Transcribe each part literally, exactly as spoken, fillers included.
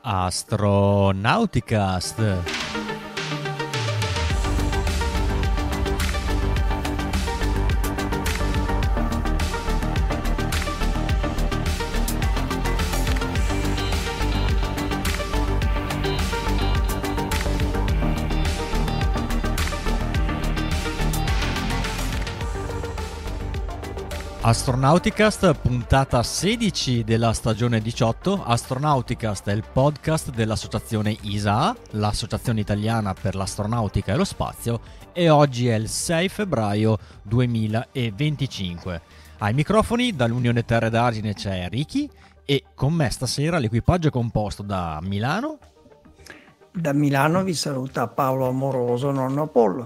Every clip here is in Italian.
Astronauticast. Astronauticast, puntata sedici della stagione diciotto. Astronauticast è il podcast dell'associazione I S A A, l'associazione italiana per l'astronautica e lo spazio, e oggi è il sei febbraio duemilaventicinque. Ai microfoni dall'Unione Terre d'Argine c'è Ricky e con me stasera l'equipaggio è composto da Milano. Da Milano vi saluta Paolo Amoroso, nonno Apollo.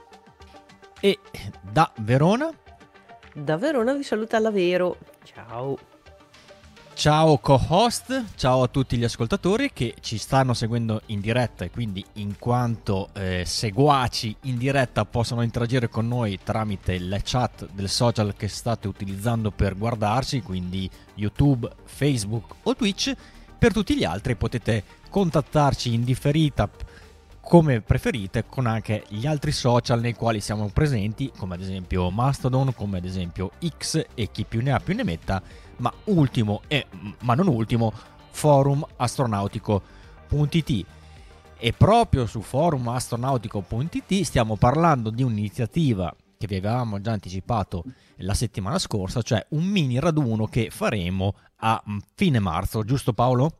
E da Verona. Da Verona vi saluta Lavero. Ciao. Ciao co-host, ciao a tutti gli ascoltatori che ci stanno seguendo in diretta e quindi in quanto eh, seguaci in diretta possono interagire con noi tramite le chat del social che state utilizzando per guardarci, quindi YouTube, Facebook o Twitch. Per tutti gli altri potete contattarci in differita come preferite con anche gli altri social nei quali siamo presenti, come ad esempio Mastodon, come ad esempio X e chi più ne ha più ne metta, ma ultimo e ma non ultimo forum astronautico punto it. E proprio su forum astronautico punto it stiamo parlando di un'iniziativa che vi avevamo già anticipato la settimana scorsa, cioè un mini raduno che faremo a fine marzo, giusto Paolo?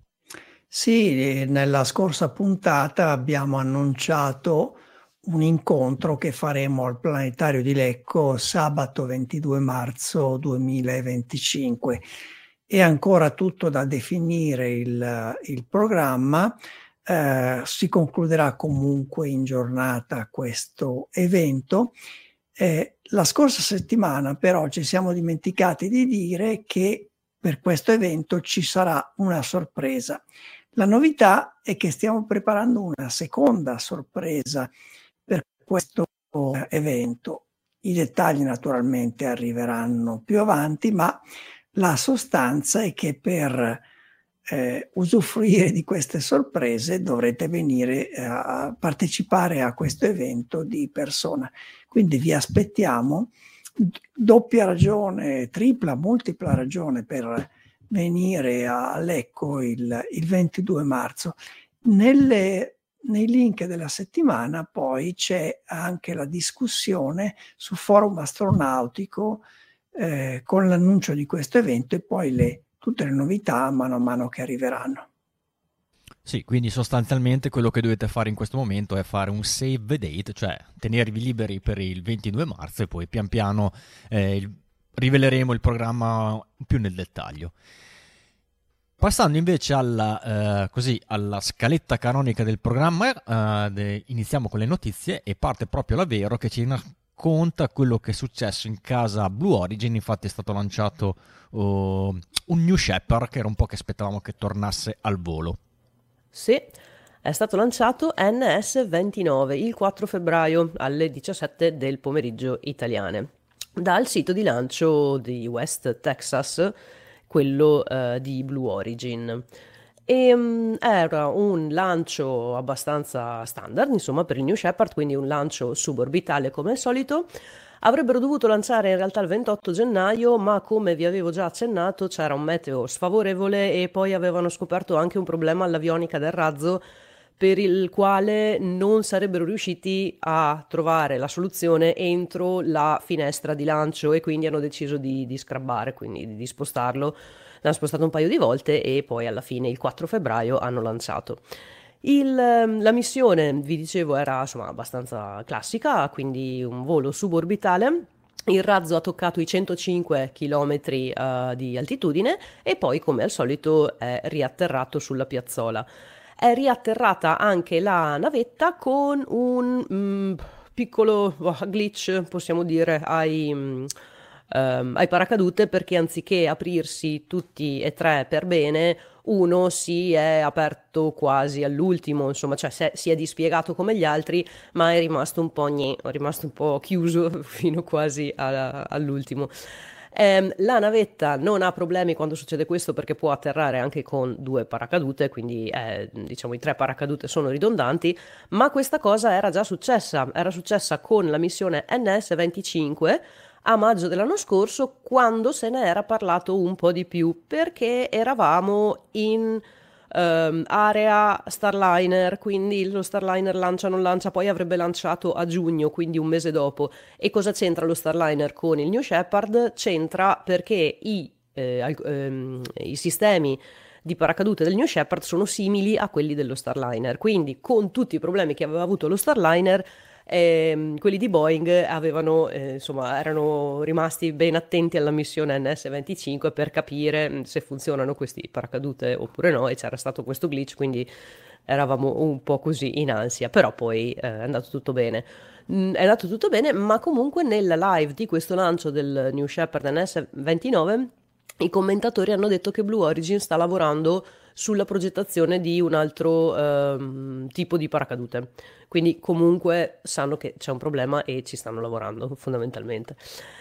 Sì, nella scorsa puntata abbiamo annunciato un incontro che faremo al Planetario di Lecco sabato ventidue marzo duemilaventicinque. È ancora tutto da definire il, il programma, eh, si concluderà comunque in giornata questo evento. Eh, la scorsa settimana però ci siamo dimenticati di dire che per questo evento ci sarà una sorpresa. La novità è che stiamo preparando una seconda sorpresa per questo evento. I dettagli naturalmente arriveranno più avanti, ma la sostanza è che per eh, usufruire di queste sorprese dovrete venire a partecipare a questo evento di persona. Quindi vi aspettiamo, doppia ragione, tripla, multipla ragione per venire a Lecco il, il ventidue marzo. Nelle, nei link della settimana poi c'è anche la discussione su forum astronautico eh, con l'annuncio di questo evento e poi le, tutte le novità mano a mano che arriveranno. Sì, quindi sostanzialmente quello che dovete fare in questo momento è fare un save the date, cioè tenervi liberi per il ventidue marzo e poi pian piano eh, il riveleremo il programma più nel dettaglio. Passando invece alla, eh, così, alla scaletta canonica del programma, eh, de, iniziamo con le notizie e parte proprio Lavero che ci racconta quello che è successo in casa Blue Origin. Infatti è stato lanciato uh, un New Shepard che era un po' che aspettavamo che tornasse al volo. Sì, è stato lanciato N S ventinove il quattro febbraio alle diciassette del pomeriggio italiane dal sito di lancio di West Texas, quello uh, di Blue Origin. E, um, era un lancio abbastanza standard, insomma, per il New Shepard, quindi un lancio suborbitale come al solito. Avrebbero dovuto lanciare in realtà il ventotto gennaio, ma come vi avevo già accennato c'era un meteo sfavorevole e poi avevano scoperto anche un problema all'avionica del razzo, per il quale non sarebbero riusciti a trovare la soluzione entro la finestra di lancio e quindi hanno deciso di, di scrabbare, quindi di, di spostarlo. L'hanno spostato un paio di volte e poi alla fine il quattro febbraio hanno lanciato. Il, la missione, vi dicevo, era insomma abbastanza classica, quindi un volo suborbitale. Il razzo ha toccato i centocinque chilometri uh, di altitudine e poi, come al solito, è riatterrato sulla piazzola. È riatterrata anche la navetta con un mm, piccolo oh, glitch, possiamo dire, ai, um, ai paracadute, perché anziché aprirsi tutti e tre per bene, uno si è aperto quasi all'ultimo, insomma, cioè se, si è dispiegato come gli altri, ma è rimasto un po' gne, è rimasto un po' chiuso fino quasi a, all'ultimo. Ehm, la navetta non ha problemi quando succede questo perché può atterrare anche con due paracadute, quindi eh, diciamo i tre paracadute sono ridondanti, ma questa cosa era già successa, era successa con la missione N S venticinque a maggio dell'anno scorso, quando se ne era parlato un po' di più, perché eravamo in ehm, area Starliner, quindi lo Starliner lancia non lancia, poi avrebbe lanciato a giugno, quindi un mese dopo. E cosa c'entra lo Starliner con il New Shepard? C'entra perché i, eh, al- ehm, i sistemi di paracadute del New Shepard sono simili a quelli dello Starliner, quindi con tutti i problemi che aveva avuto lo Starliner, ehm, quelli di Boeing avevano, eh, insomma, erano rimasti ben attenti alla missione N S venticinque per capire mh, se funzionano questi paracadute oppure no, e c'era stato questo glitch, quindi eravamo un po' così in ansia, però poi eh, è andato tutto bene. Mm, è andato tutto bene, ma comunque nella live di questo lancio del New Shepard N S ventinove i commentatori hanno detto che Blue Origin sta lavorando sulla progettazione di un altro ehm, tipo di paracadute. Quindi comunque sanno che c'è un problema e ci stanno lavorando fondamentalmente.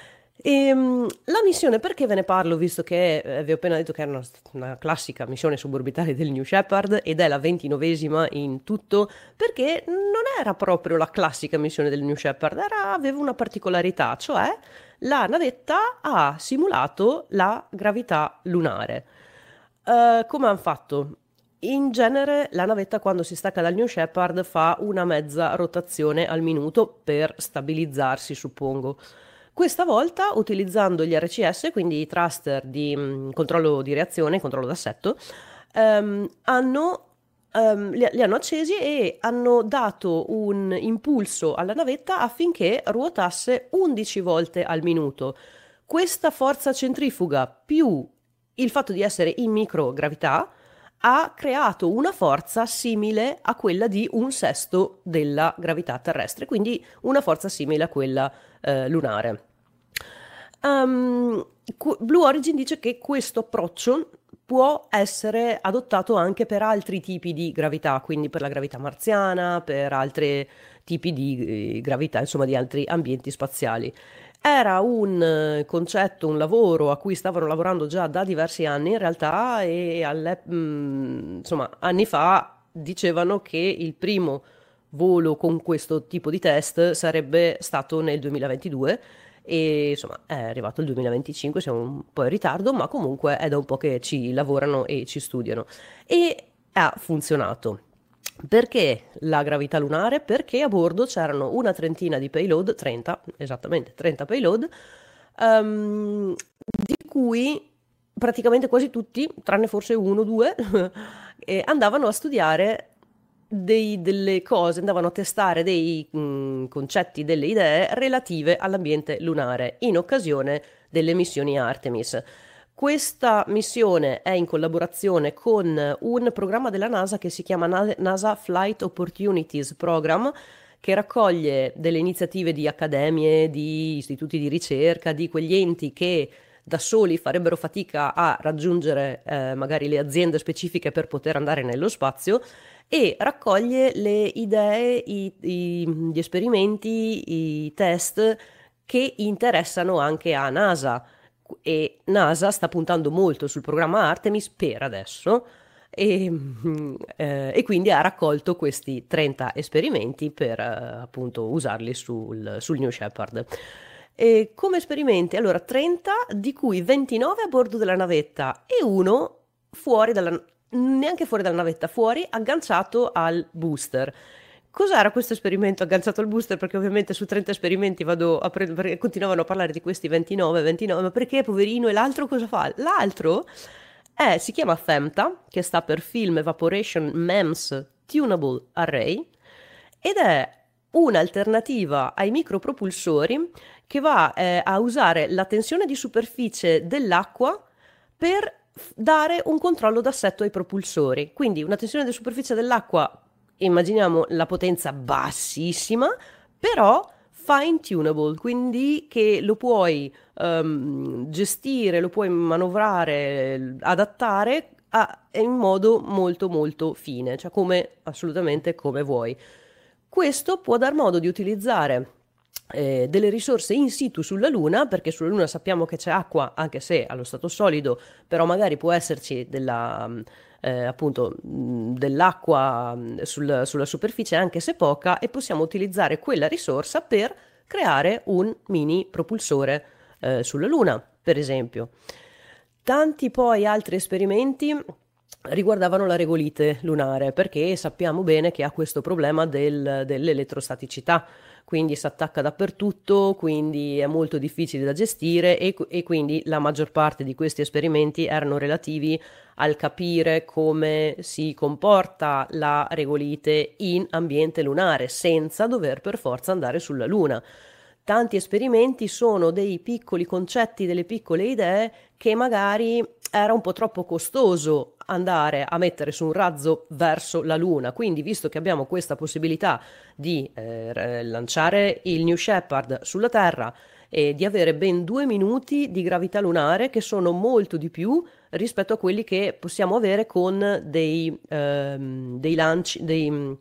Ehm, la missione, perché ve ne parlo, visto che eh, vi ho appena detto che era una, una classica missione suborbitale del New Shepard ed è la ventinovesima in tutto, perché non era proprio la classica missione del New Shepard, era- aveva una particolarità, cioè la navetta ha simulato la gravità lunare. Eh, come hanno fatto? In genere la navetta quando si stacca dal New Shepard fa una mezza rotazione al minuto per stabilizzarsi, suppongo. Questa volta, utilizzando gli R C S, quindi i thruster di mh, controllo di reazione, controllo d'assetto, ehm, hanno, ehm, li, li hanno accesi e hanno dato un impulso alla navetta affinché ruotasse undici volte al minuto. Questa forza centrifuga più il fatto di essere in microgravità ha creato una forza simile a quella di un sesto della gravità terrestre, quindi una forza simile a quella eh, lunare. Um, Blue Origin dice che questo approccio può essere adottato anche per altri tipi di gravità, quindi per la gravità marziana, per altri tipi di eh, gravità, insomma di altri ambienti spaziali. Era un eh, concetto, un lavoro a cui stavano lavorando già da diversi anni in realtà e alle, mh, insomma, anni fa dicevano che il primo volo con questo tipo di test sarebbe stato nel duemilaventidue e insomma è arrivato il duemilaventicinque, siamo un po' in ritardo, ma comunque è da un po' che ci lavorano e ci studiano e ha funzionato. Perché la gravità lunare? Perché a bordo c'erano una trentina di payload, trenta, esattamente trenta payload, ehm, di cui praticamente quasi tutti, tranne forse uno o due, eh, andavano a studiare dei- delle cose, andavano a testare dei mh, concetti, delle idee relative all'ambiente lunare in occasione delle missioni Artemis. Questa missione è in collaborazione con un programma della NASA che si chiama Na- NASA Flight Opportunities Program, che raccoglie delle iniziative di accademie, di istituti di ricerca, di quegli enti che da soli farebbero fatica a raggiungere eh, magari le aziende specifiche per poter andare nello spazio e raccoglie le idee, i- i- gli esperimenti, i test che interessano anche a NASA e NASA sta puntando molto sul programma Artemis per adesso e, mm, eh, e quindi ha raccolto questi trenta esperimenti per eh, appunto usarli sul, sul New Shepard. E come esperimenti, allora trenta di cui ventinove a bordo della navetta e uno fuori dalla, neanche fuori dalla navetta, fuori agganciato al booster. Cos'era questo esperimento agganciato al booster? Perché ovviamente su trenta esperimenti vado a prendere, perché continuavano a parlare di questi ventinove, ventinove, ma perché poverino e l'altro cosa fa? L'altro è, si chiama FEMTA, che sta per Film Evaporation MEMS Tunable Array, ed è un'alternativa ai micropropulsori che va eh, a usare la tensione di superficie dell'acqua per f- dare un controllo d'assetto ai propulsori. Quindi una tensione di superficie dell'acqua, immaginiamo la potenza bassissima, però fine tunable, quindi che lo puoi ehm, gestire, lo puoi manovrare, adattare a- in modo molto molto fine, cioè come assolutamente come vuoi. Questo può dar modo di utilizzare eh, delle risorse in situ sulla Luna, perché sulla Luna sappiamo che c'è acqua, anche se allo stato solido, però magari può esserci della, eh, appunto, mh, dell'acqua mh, sul- sulla superficie, anche se poca, e possiamo utilizzare quella risorsa per creare un mini propulsore eh, sulla Luna, per esempio. Tanti poi altri esperimenti riguardavano la regolite lunare, perché sappiamo bene che ha questo problema del- dell'elettrostaticità, quindi si attacca dappertutto, quindi è molto difficile da gestire e, e quindi la maggior parte di questi esperimenti erano relativi al capire come si comporta la regolite in ambiente lunare senza dover per forza andare sulla Luna. Tanti esperimenti sono dei piccoli concetti, delle piccole idee che magari era un po' troppo costoso andare a mettere su un razzo verso la Luna. Quindi, visto che abbiamo questa possibilità di eh, lanciare il New Shepard sulla Terra e di avere ben due minuti di gravità lunare, che sono molto di più rispetto a quelli che possiamo avere con dei, ehm, dei lanci, dei,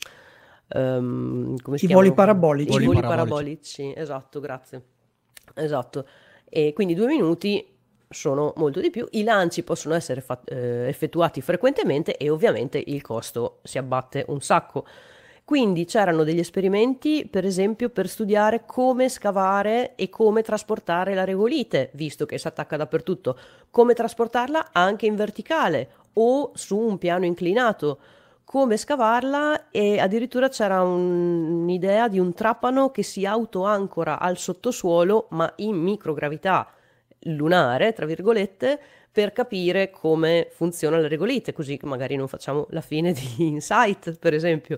ehm, come si I voli chiamano? parabolici. I Voli voli parabolici. parabolici, esatto, grazie. Esatto. E quindi due minuti sono molto di più. I lanci possono essere fa- eh, effettuati frequentemente e ovviamente il costo si abbatte un sacco. Quindi c'erano degli esperimenti, per esempio, per studiare come scavare e come trasportare la regolite, visto che si attacca dappertutto, come trasportarla anche in verticale o su un piano inclinato, come scavarla, e addirittura c'era un- un'idea di un trapano che si autoancora al sottosuolo, ma in microgravità lunare, tra virgolette, per capire come funziona la regolite, così che magari non facciamo la fine di Insight, per esempio.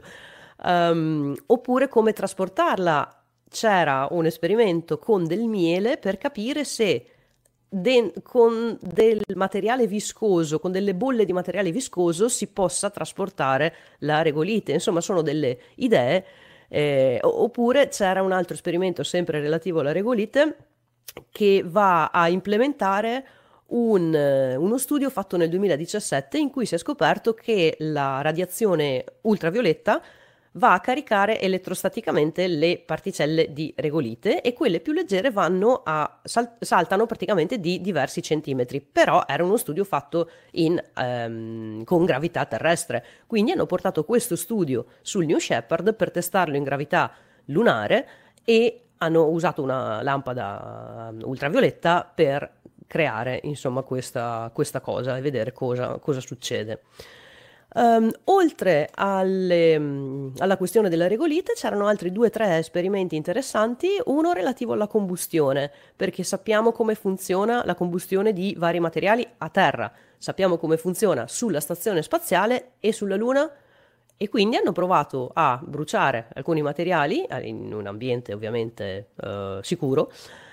Um, oppure come trasportarla. C'era un esperimento con del miele per capire se de- con del materiale viscoso, con delle bolle di materiale viscoso, si possa trasportare la regolite. Insomma, sono delle idee. Eh, oppure c'era un altro esperimento sempre relativo alla regolite che va a implementare un, eh, uno studio fatto nel duemiladiciassette in cui si è scoperto che la radiazione ultravioletta va a caricare elettrostaticamente le particelle di regolite e quelle più leggere vanno a sal- saltano praticamente di diversi centimetri, però era uno studio fatto in, ehm, con gravità terrestre, quindi hanno portato questo studio sul New Shepard per testarlo in gravità lunare e hanno usato una lampada ultravioletta per creare insomma questa, questa cosa e vedere cosa, cosa succede. Um, oltre alle, um, alla questione della regolite c'erano altri due o tre esperimenti interessanti, uno relativo alla combustione, perché sappiamo come funziona la combustione di vari materiali a terra, sappiamo come funziona sulla stazione spaziale e sulla Luna, e quindi hanno provato a bruciare alcuni materiali in un ambiente ovviamente eh, sicuro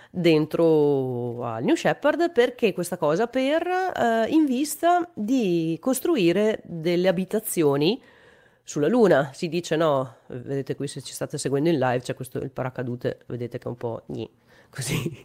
dentro al New Shepard. Perché questa cosa? Per eh, in vista di costruire delle abitazioni sulla Luna. Si dice, no, vedete qui, se ci state seguendo in live c'è questo il paracadute, vedete che è un po' gni, così.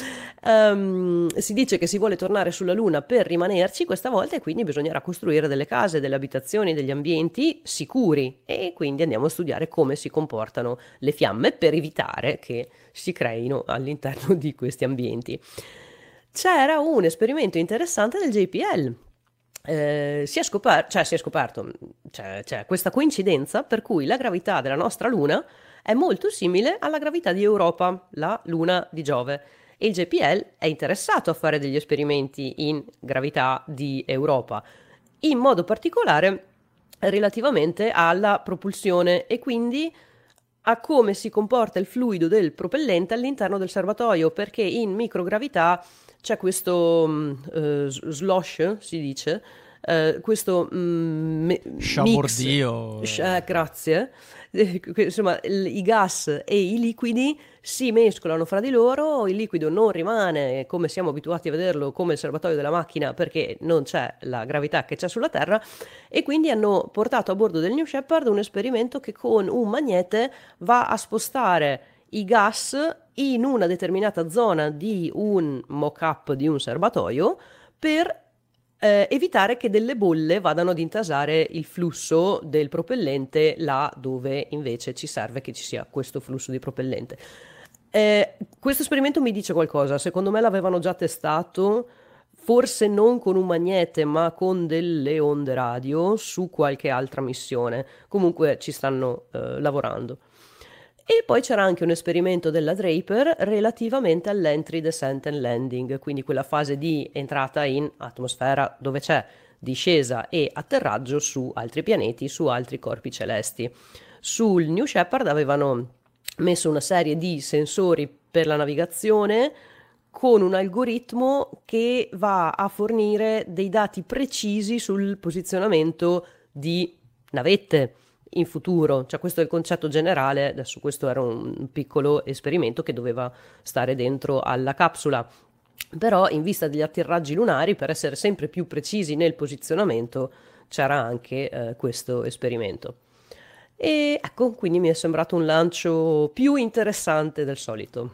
Um, si dice che si vuole tornare sulla Luna per rimanerci questa volta e quindi bisognerà costruire delle case, delle abitazioni, degli ambienti sicuri, e quindi andiamo a studiare come si comportano le fiamme per evitare che si creino all'interno di questi ambienti. C'era un esperimento interessante del J P L. Eh, si è scoperto, cioè si è scoperto, c'è, c'è questa coincidenza per cui la gravità della nostra Luna è molto simile alla gravità di Europa, la Luna di Giove, e il J P L è interessato a fare degli esperimenti in gravità di Europa, in modo particolare relativamente alla propulsione e quindi a come si comporta il fluido del propellente all'interno del serbatoio, perché in microgravità c'è questo um, uh, slosh, si dice, uh, questo um, me- Sciabordio. mix, eh, grazie, insomma il, i gas e i liquidi si mescolano fra di loro, il liquido non rimane come siamo abituati a vederlo come il serbatoio della macchina perché non c'è la gravità che c'è sulla Terra, e quindi hanno portato a bordo del New Shepard un esperimento che con un magnete va a spostare i gas in una determinata zona di un mock-up di un serbatoio per eh, evitare che delle bolle vadano ad intasare il flusso del propellente là dove invece ci serve che ci sia questo flusso di propellente. Eh, questo esperimento mi dice qualcosa, secondo me l'avevano già testato, forse non con un magnete, ma con delle onde radio su qualche altra missione. Comunque ci stanno eh, lavorando. E poi c'era anche un esperimento della Draper relativamente all'entry, descent and landing, quindi quella fase di entrata in atmosfera dove c'è discesa e atterraggio su altri pianeti, su altri corpi celesti. Sul New Shepard avevano messo una serie di sensori per la navigazione con un algoritmo che va a fornire dei dati precisi sul posizionamento di navette in futuro. Cioè, questo è il concetto generale. Adesso questo era un piccolo esperimento che doveva stare dentro alla capsula, però in vista degli atterraggi lunari, per essere sempre più precisi nel posizionamento, c'era anche eh, questo esperimento. E ecco, quindi mi è sembrato un lancio più interessante del solito.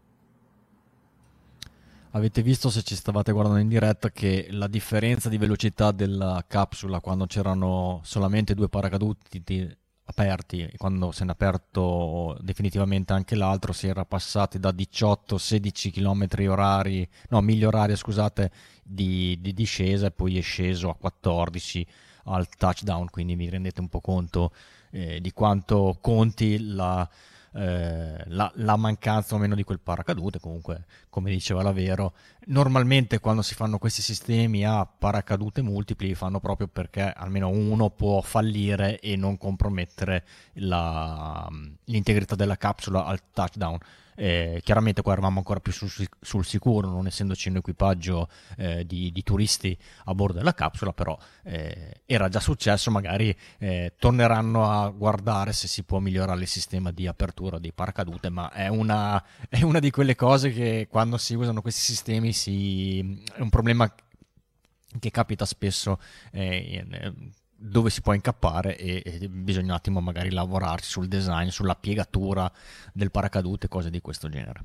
Avete visto, se ci stavate guardando in diretta, che la differenza di velocità della capsula quando c'erano solamente due paracaduti aperti e quando se n'è aperto definitivamente anche l'altro, si era passati da diciotto sedici km orari, no, miglia oraria, scusate, di, di discesa, e poi è sceso a quattordici al touchdown, quindi vi rendete un po' conto eh, di quanto conti la, eh, la, la mancanza o meno di quel paracadute. Comunque, come diceva Lavero, normalmente quando si fanno questi sistemi a paracadute multipli li fanno proprio perché almeno uno può fallire e non compromettere la, l'integrità della capsula al touchdown. Eh, chiaramente qua eravamo ancora più sul, sul sicuro, non essendoci un equipaggio eh, di, di turisti a bordo della capsula, però eh, era già successo. Magari eh, torneranno a guardare se si può migliorare il sistema di apertura dei paracadute, ma è una, è una di quelle cose che quando si usano questi sistemi si, è un problema che capita spesso eh, dove si può incappare, e, e bisogna un attimo magari lavorarci sul design, sulla piegatura del paracadute, cose di questo genere.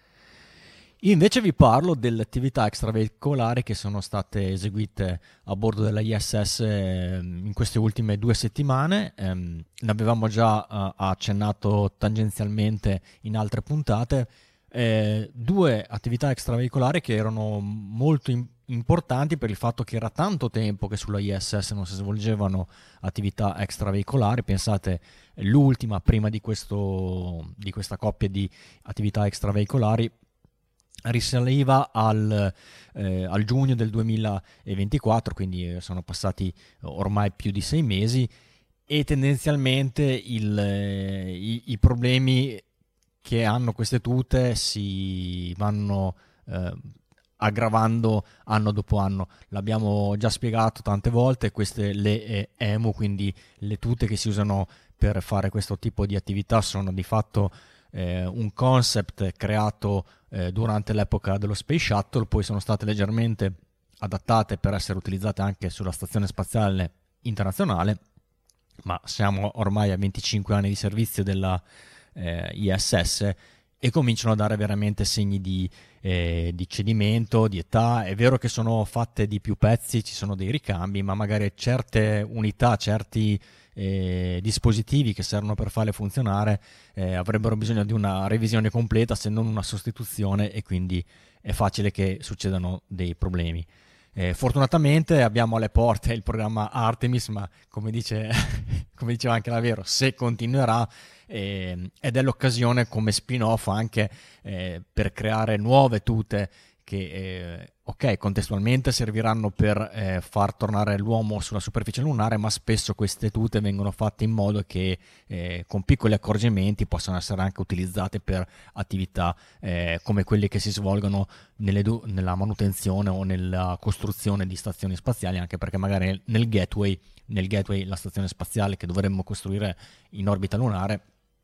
Io invece vi parlo delle attività extraveicolari che sono state eseguite a bordo della I S S in queste ultime due settimane. Um, ne avevamo già uh, accennato tangenzialmente in altre puntate. Eh, due attività extraveicolari che erano molto in- importanti per il fatto che era tanto tempo che sulla I S S non si svolgevano attività extraveicolari. Pensate, l'ultima prima di, questo, di questa coppia di attività extraveicolari risaliva al, eh, al giugno del duemilaventiquattro, quindi sono passati ormai più di sei mesi, e tendenzialmente il, eh, i, i problemi che hanno queste tute si vanno eh, aggravando anno dopo anno. L'abbiamo già spiegato tante volte, queste le eh, E M U, quindi le tute che si usano per fare questo tipo di attività, sono di fatto eh, un concept creato eh, durante l'epoca dello Space Shuttle, poi sono state leggermente adattate per essere utilizzate anche sulla Stazione Spaziale Internazionale, ma siamo ormai a venticinque anni di servizio della eh, I S S e cominciano a dare veramente segni di, eh, di cedimento, di età. È vero che sono fatte di più pezzi, ci sono dei ricambi, ma magari certe unità, certi eh, dispositivi che servono per farle funzionare eh, avrebbero bisogno di una revisione completa, se non una sostituzione, e quindi è facile che succedano dei problemi. Eh, fortunatamente abbiamo alle porte il programma Artemis, ma come dice come diceva anche Lavero, se continuerà eh, ed è l'occasione come spin-off anche eh, per creare nuove tute che eh, ok, contestualmente serviranno per eh, far tornare l'uomo sulla superficie lunare, ma spesso queste tute vengono fatte in modo che eh, con piccoli accorgimenti possano essere anche utilizzate per attività eh, come quelle che si svolgono nelle du- nella manutenzione o nella costruzione di stazioni spaziali, anche perché magari nel gateway, nel gateway la stazione spaziale che dovremmo costruire in orbita lunare,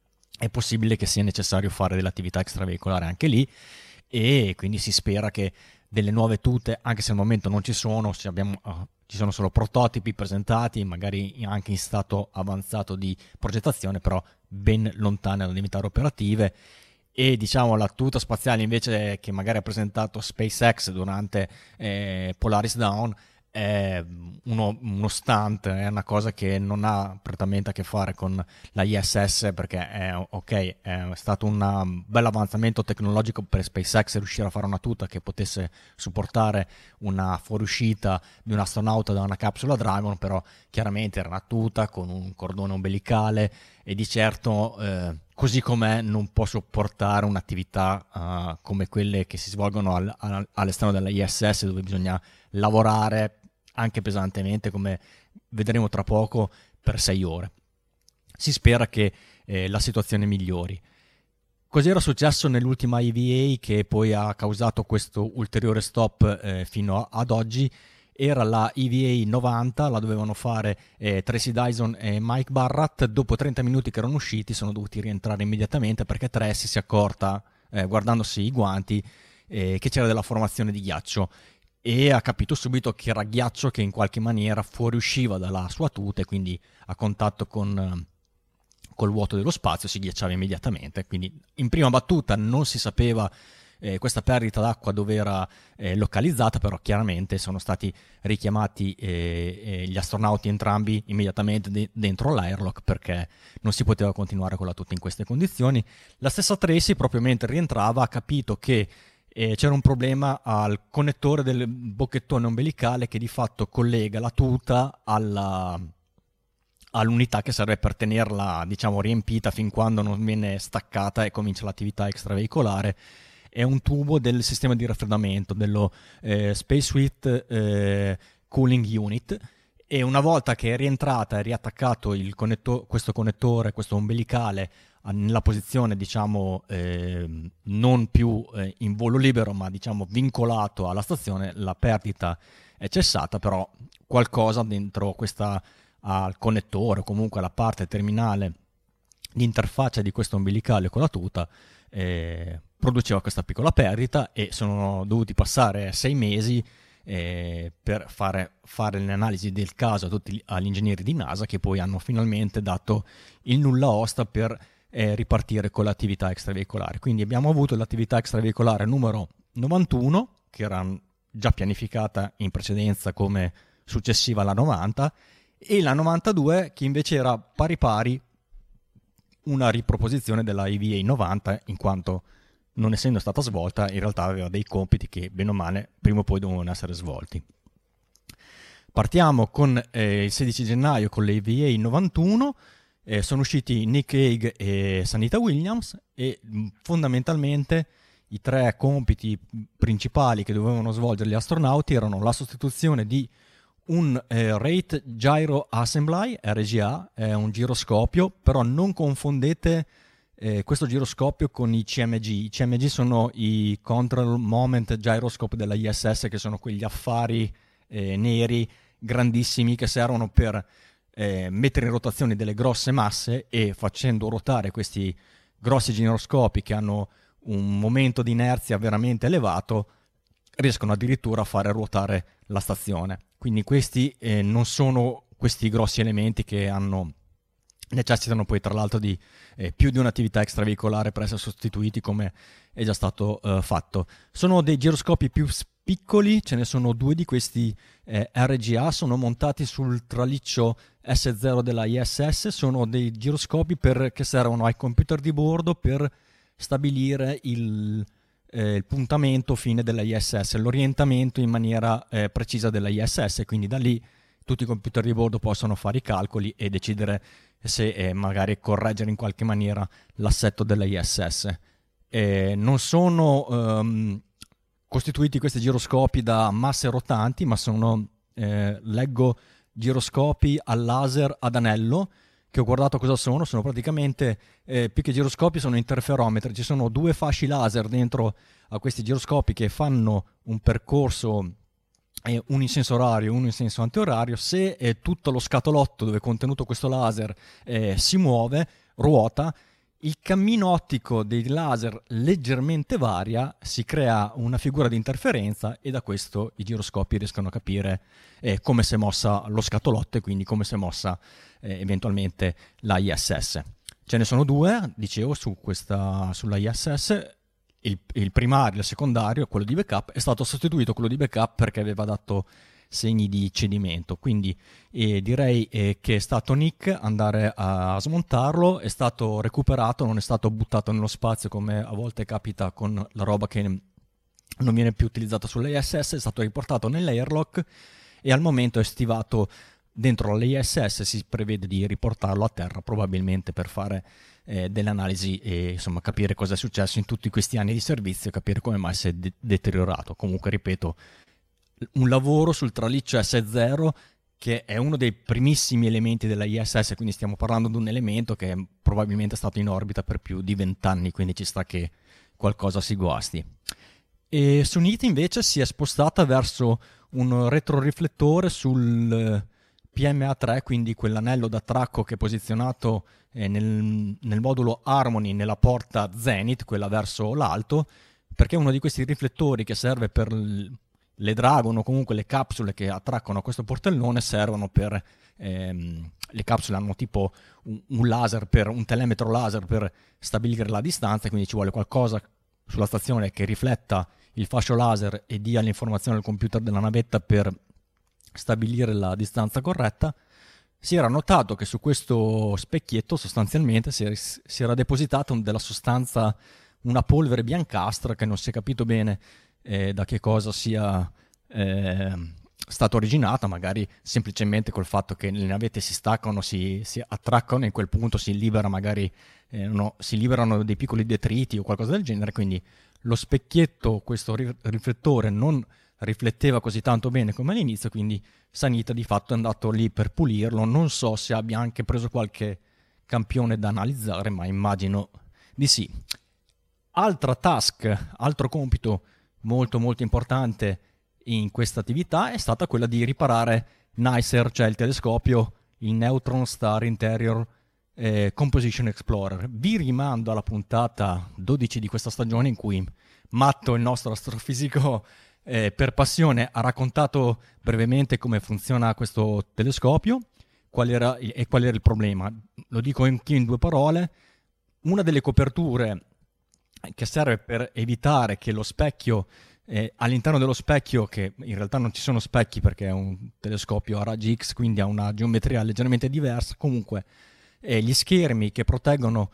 è possibile che sia necessario fare dell'attività extraveicolare anche lì, e quindi si spera che delle nuove tute, anche se al momento non ci sono, ci, abbiamo, uh, ci sono solo prototipi presentati, magari anche in stato avanzato di progettazione, però ben lontane da diventare operative. E diciamo la tuta spaziale invece che magari ha presentato SpaceX durante eh, Polaris Dawn è uno, uno stunt, è una cosa che non ha prettamente a che fare con la I S S, perché è, ok, è stato un bel avanzamento tecnologico per SpaceX riuscire a fare una tuta che potesse supportare una fuoriuscita di un astronauta da una capsula Dragon, però chiaramente era una tuta con un cordone ombelicale e di certo eh, così com'è non può sopportare un'attività uh, come quelle che si svolgono al, al, all'esterno della I S S, dove bisogna lavorare anche pesantemente, come vedremo tra poco, per sei ore. Si spera che eh, la situazione migliori. Cos'era successo nell'ultima E V A che poi ha causato questo ulteriore stop eh, fino a, ad oggi? Era la E V A novanta, la dovevano fare eh, Tracy Dyson e Mike Barratt. Dopo trenta minuti che erano usciti sono dovuti rientrare immediatamente perché Tracy si è accorta, eh, guardandosi i guanti, eh, che c'era della formazione di ghiaccio, e ha capito subito che era ghiaccio che in qualche maniera fuoriusciva dalla sua tuta e quindi a contatto con col vuoto dello spazio si ghiacciava immediatamente. Quindi in prima battuta non si sapeva eh, questa perdita d'acqua dove era eh, localizzata, però chiaramente sono stati richiamati eh, eh, gli astronauti entrambi immediatamente de- dentro l'airlock, perché non si poteva continuare con la tuta in queste condizioni. La stessa Tracy, proprio mentre rientrava, ha capito che E c'era un problema al connettore del bocchettone ombelicale che di fatto collega la tuta alla, all'unità che serve per tenerla, diciamo, riempita fin quando non viene staccata e comincia l'attività extraveicolare. È un tubo del sistema di raffreddamento, dello eh, Space Suite eh, Cooling Unit, e una volta che è rientrata e riattaccato il connetto- questo connettore, questo ombelicale, nella posizione, diciamo, eh, non più eh, in volo libero, ma diciamo vincolato alla stazione, la perdita è cessata, però qualcosa dentro questa al connettore o comunque alla parte terminale di interfaccia di questo ombelicale con la tuta eh, produceva questa piccola perdita, e sono dovuti passare sei mesi eh, per fare, fare le analisi del caso a tutti agli ingegneri di NASA, che poi hanno finalmente dato il nulla osta per eh, ripartire con l'attività extraveicolare. Quindi abbiamo avuto l'attività extraveicolare numero novantuno, che era già pianificata in precedenza come successiva alla novanta, e la novantadue che invece era pari pari una riproposizione della E V A novanta, in quanto non essendo stata svolta in realtà aveva dei compiti che bene o male prima o poi dovevano essere svolti. Partiamo con eh, il sedici gennaio con l'E V A novantuno. Eh, sono usciti Nick Hague e Sanita Williams, e mh, fondamentalmente i tre compiti principali che dovevano svolgere gli astronauti erano la sostituzione di un eh, Rate Gyro Assembly, R G A, è un giroscopio, però non confondete eh, questo giroscopio con i C M G. I C M G sono i Control Moment Gyroscope della I S S, che sono quegli affari eh, neri grandissimi che servono per eh, mettere in rotazione delle grosse masse, e facendo ruotare questi grossi giroscopi che hanno un momento di inerzia veramente elevato riescono addirittura a fare ruotare la stazione. Quindi questi eh, non sono questi grossi elementi che hanno necessitano poi tra l'altro di eh, più di un'attività extraveicolare per essere sostituiti, come è già stato eh, fatto. Sono dei giroscopi più piccoli, ce ne sono due di questi eh, R G A, sono montati sul traliccio S zero della I S S, sono dei giroscopi per, che servono ai computer di bordo per stabilire il, eh, il puntamento fine della I S S, l'orientamento in maniera eh, precisa della I S S, quindi da lì tutti i computer di bordo possono fare i calcoli e decidere se eh, magari correggere in qualche maniera l'assetto della I S S. Eh, non sono um, costituiti questi giroscopi da masse rotanti, ma sono, eh, leggo, giroscopi al laser ad anello, che ho guardato cosa sono. Sono praticamente, eh, più che giroscopi, sono interferometri. Ci sono due fasci laser dentro a questi giroscopi che fanno un percorso, eh, uno in senso orario e uno in senso antiorario. Se eh, tutto lo scatolotto dove è contenuto questo laser eh, si muove, ruota, il cammino ottico dei laser leggermente varia, si crea una figura di interferenza, e da questo i giroscopi riescono a capire eh, come si è mossa lo scatolotto e quindi come si è mossa eh, eventualmente la I S S. Ce ne sono due, dicevo, su questa, sulla I S S. Il, il primario e il secondario, quello di backup, è stato sostituito quello di backup perché aveva dato segni di cedimento. Quindi eh, direi eh, che è stato Nick andare a smontarlo, è stato recuperato, non è stato buttato nello spazio come a volte capita con la roba che non viene più utilizzata sull'I S S, è stato riportato nell'airlock e al momento è stivato dentro l'I S S. Si prevede di riportarlo a terra probabilmente per fare eh, delle analisi e insomma capire cosa è successo in tutti questi anni di servizio e capire come mai si è de- deteriorato. Comunque ripeto, un lavoro sul traliccio S zero che è uno dei primissimi elementi della I S S, quindi stiamo parlando di un elemento che è probabilmente stato in orbita per più di vent'anni, quindi ci sta che qualcosa si guasti. E Sunita invece si è spostata verso un retroriflettore sul P M A tre, quindi quell'anello d'attracco che è posizionato eh, nel, nel modulo Harmony nella porta Zenith, quella verso l'alto, perché è uno di questi riflettori che serve per le Dragon o comunque le capsule che attraccano a questo portellone, servono per ehm, le capsule hanno tipo un, un laser per un telemetro laser per stabilire la distanza, quindi ci vuole qualcosa sulla stazione che rifletta il fascio laser e dia l'informazione al computer della navetta per stabilire la distanza corretta. Si era notato che su questo specchietto sostanzialmente si era, si era depositata della sostanza, una polvere biancastra che non si è capito bene eh, da che cosa sia eh, stata originata, magari semplicemente col fatto che le navette si staccano, si, si attraccano e in quel punto si libera magari eh, no, si liberano dei piccoli detriti o qualcosa del genere, quindi lo specchietto, questo riflettore non rifletteva così tanto bene come all'inizio, quindi Sunita di fatto è andato lì per pulirlo. Non so se abbia anche preso qualche campione da analizzare, ma immagino di sì. Altra task, altro compito molto molto importante in questa attività è stata quella di riparare NICER, cioè il telescopio, il Neutron Star Interior eh, Composition Explorer. Vi rimando alla puntata dodici di questa stagione in cui Matto, il nostro astrofisico eh, per passione, ha raccontato brevemente come funziona questo telescopio qual era, e qual era il problema. Lo dico anch'io in due parole. Una delle coperture che serve per evitare che lo specchio, eh, all'interno dello specchio, che in realtà non ci sono specchi perché è un telescopio a raggi X, quindi ha una geometria leggermente diversa, comunque eh, gli schermi che proteggono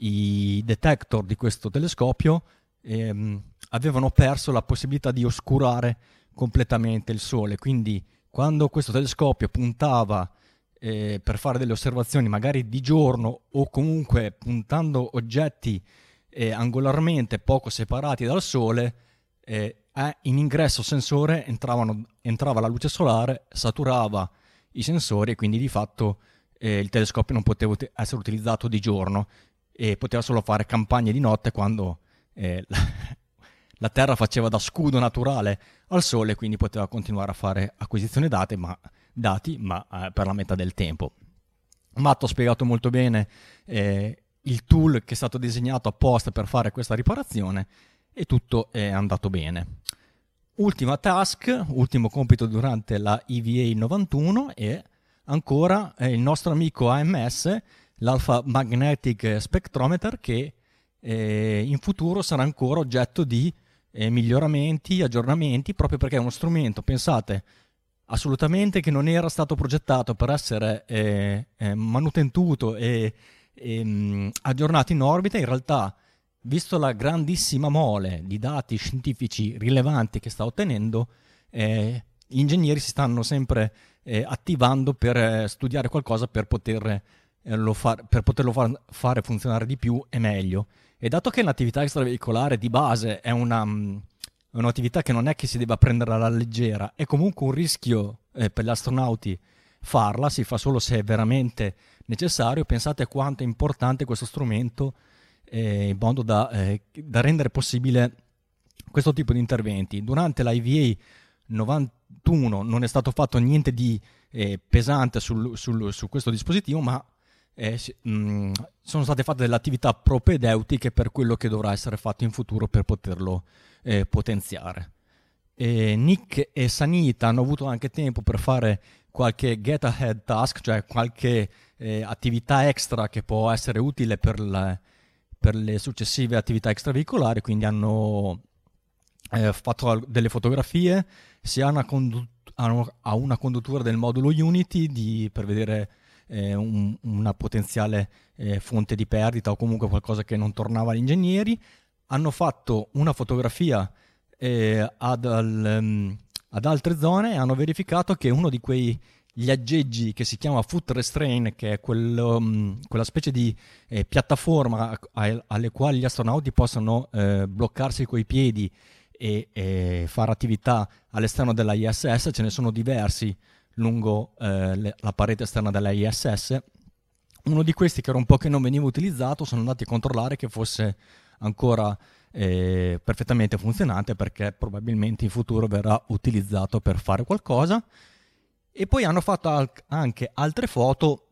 i detector di questo telescopio ehm, avevano perso la possibilità di oscurare completamente il Sole, quindi quando questo telescopio puntava eh, per fare delle osservazioni magari di giorno o comunque puntando oggetti eh, angolarmente poco separati dal Sole, eh, in ingresso sensore entravano, entrava la luce solare, saturava i sensori e quindi di fatto eh, il telescopio non poteva ut- essere utilizzato di giorno e poteva solo fare campagne di notte quando eh, la, la Terra faceva da scudo naturale al Sole, quindi poteva continuare a fare acquisizione dati, ma, dati, ma eh, per la metà del tempo. Matto ha spiegato molto bene eh, il tool che è stato disegnato apposta per fare questa riparazione e tutto è andato bene. Ultima task, ultimo compito durante la E V A novantuno è ancora eh, il nostro amico A M S, l'Alpha Magnetic Spectrometer, che eh, in futuro sarà ancora oggetto di eh, miglioramenti, aggiornamenti, proprio perché è uno strumento, pensate, assolutamente che non era stato progettato per essere eh, eh, manutenuto e, e mh, aggiornato in orbita. In realtà, visto la grandissima mole di dati scientifici rilevanti che sta ottenendo, eh, gli ingegneri si stanno sempre eh, attivando per eh, studiare qualcosa per, poter, eh, lo far, per poterlo far, fare funzionare di più e meglio. E dato che l'attività extraveicolare di base è una, um, un'attività che non è che si debba prendere alla leggera, è comunque un rischio eh, per gli astronauti farla, si fa solo se è veramente necessario. Pensate a quanto è importante questo strumento Eh, in modo da, eh, da rendere possibile questo tipo di interventi. Durante la E V A novantuno non è stato fatto niente di eh, pesante sul, sul, su questo dispositivo, ma eh, mh, sono state fatte delle attività propedeutiche per quello che dovrà essere fatto in futuro per poterlo eh, potenziare. E Nick e Sunita hanno avuto anche tempo per fare qualche get ahead task, cioè qualche eh, attività extra che può essere utile per la per le successive attività extraveicolari, quindi hanno eh, fatto delle fotografie sia una condu- a una conduttura del modulo Unity di, per vedere eh, un, una potenziale eh, fonte di perdita o comunque qualcosa che non tornava agli ingegneri. Hanno fatto una fotografia eh, ad, al, um, ad altre zone e hanno verificato che uno di quei gli aggeggi che si chiama foot restraint, che è quel, um, quella specie di eh, piattaforma a, a, alle quali gli astronauti possono eh, bloccarsi coi piedi e, e fare attività all'esterno della I S S. Ce ne sono diversi lungo eh, le, la parete esterna della I S S. Uno di questi, che era un po' che non veniva utilizzato, sono andati a controllare che fosse ancora eh, perfettamente funzionante, perché probabilmente in futuro verrà utilizzato per fare qualcosa. E poi hanno fatto al- anche altre foto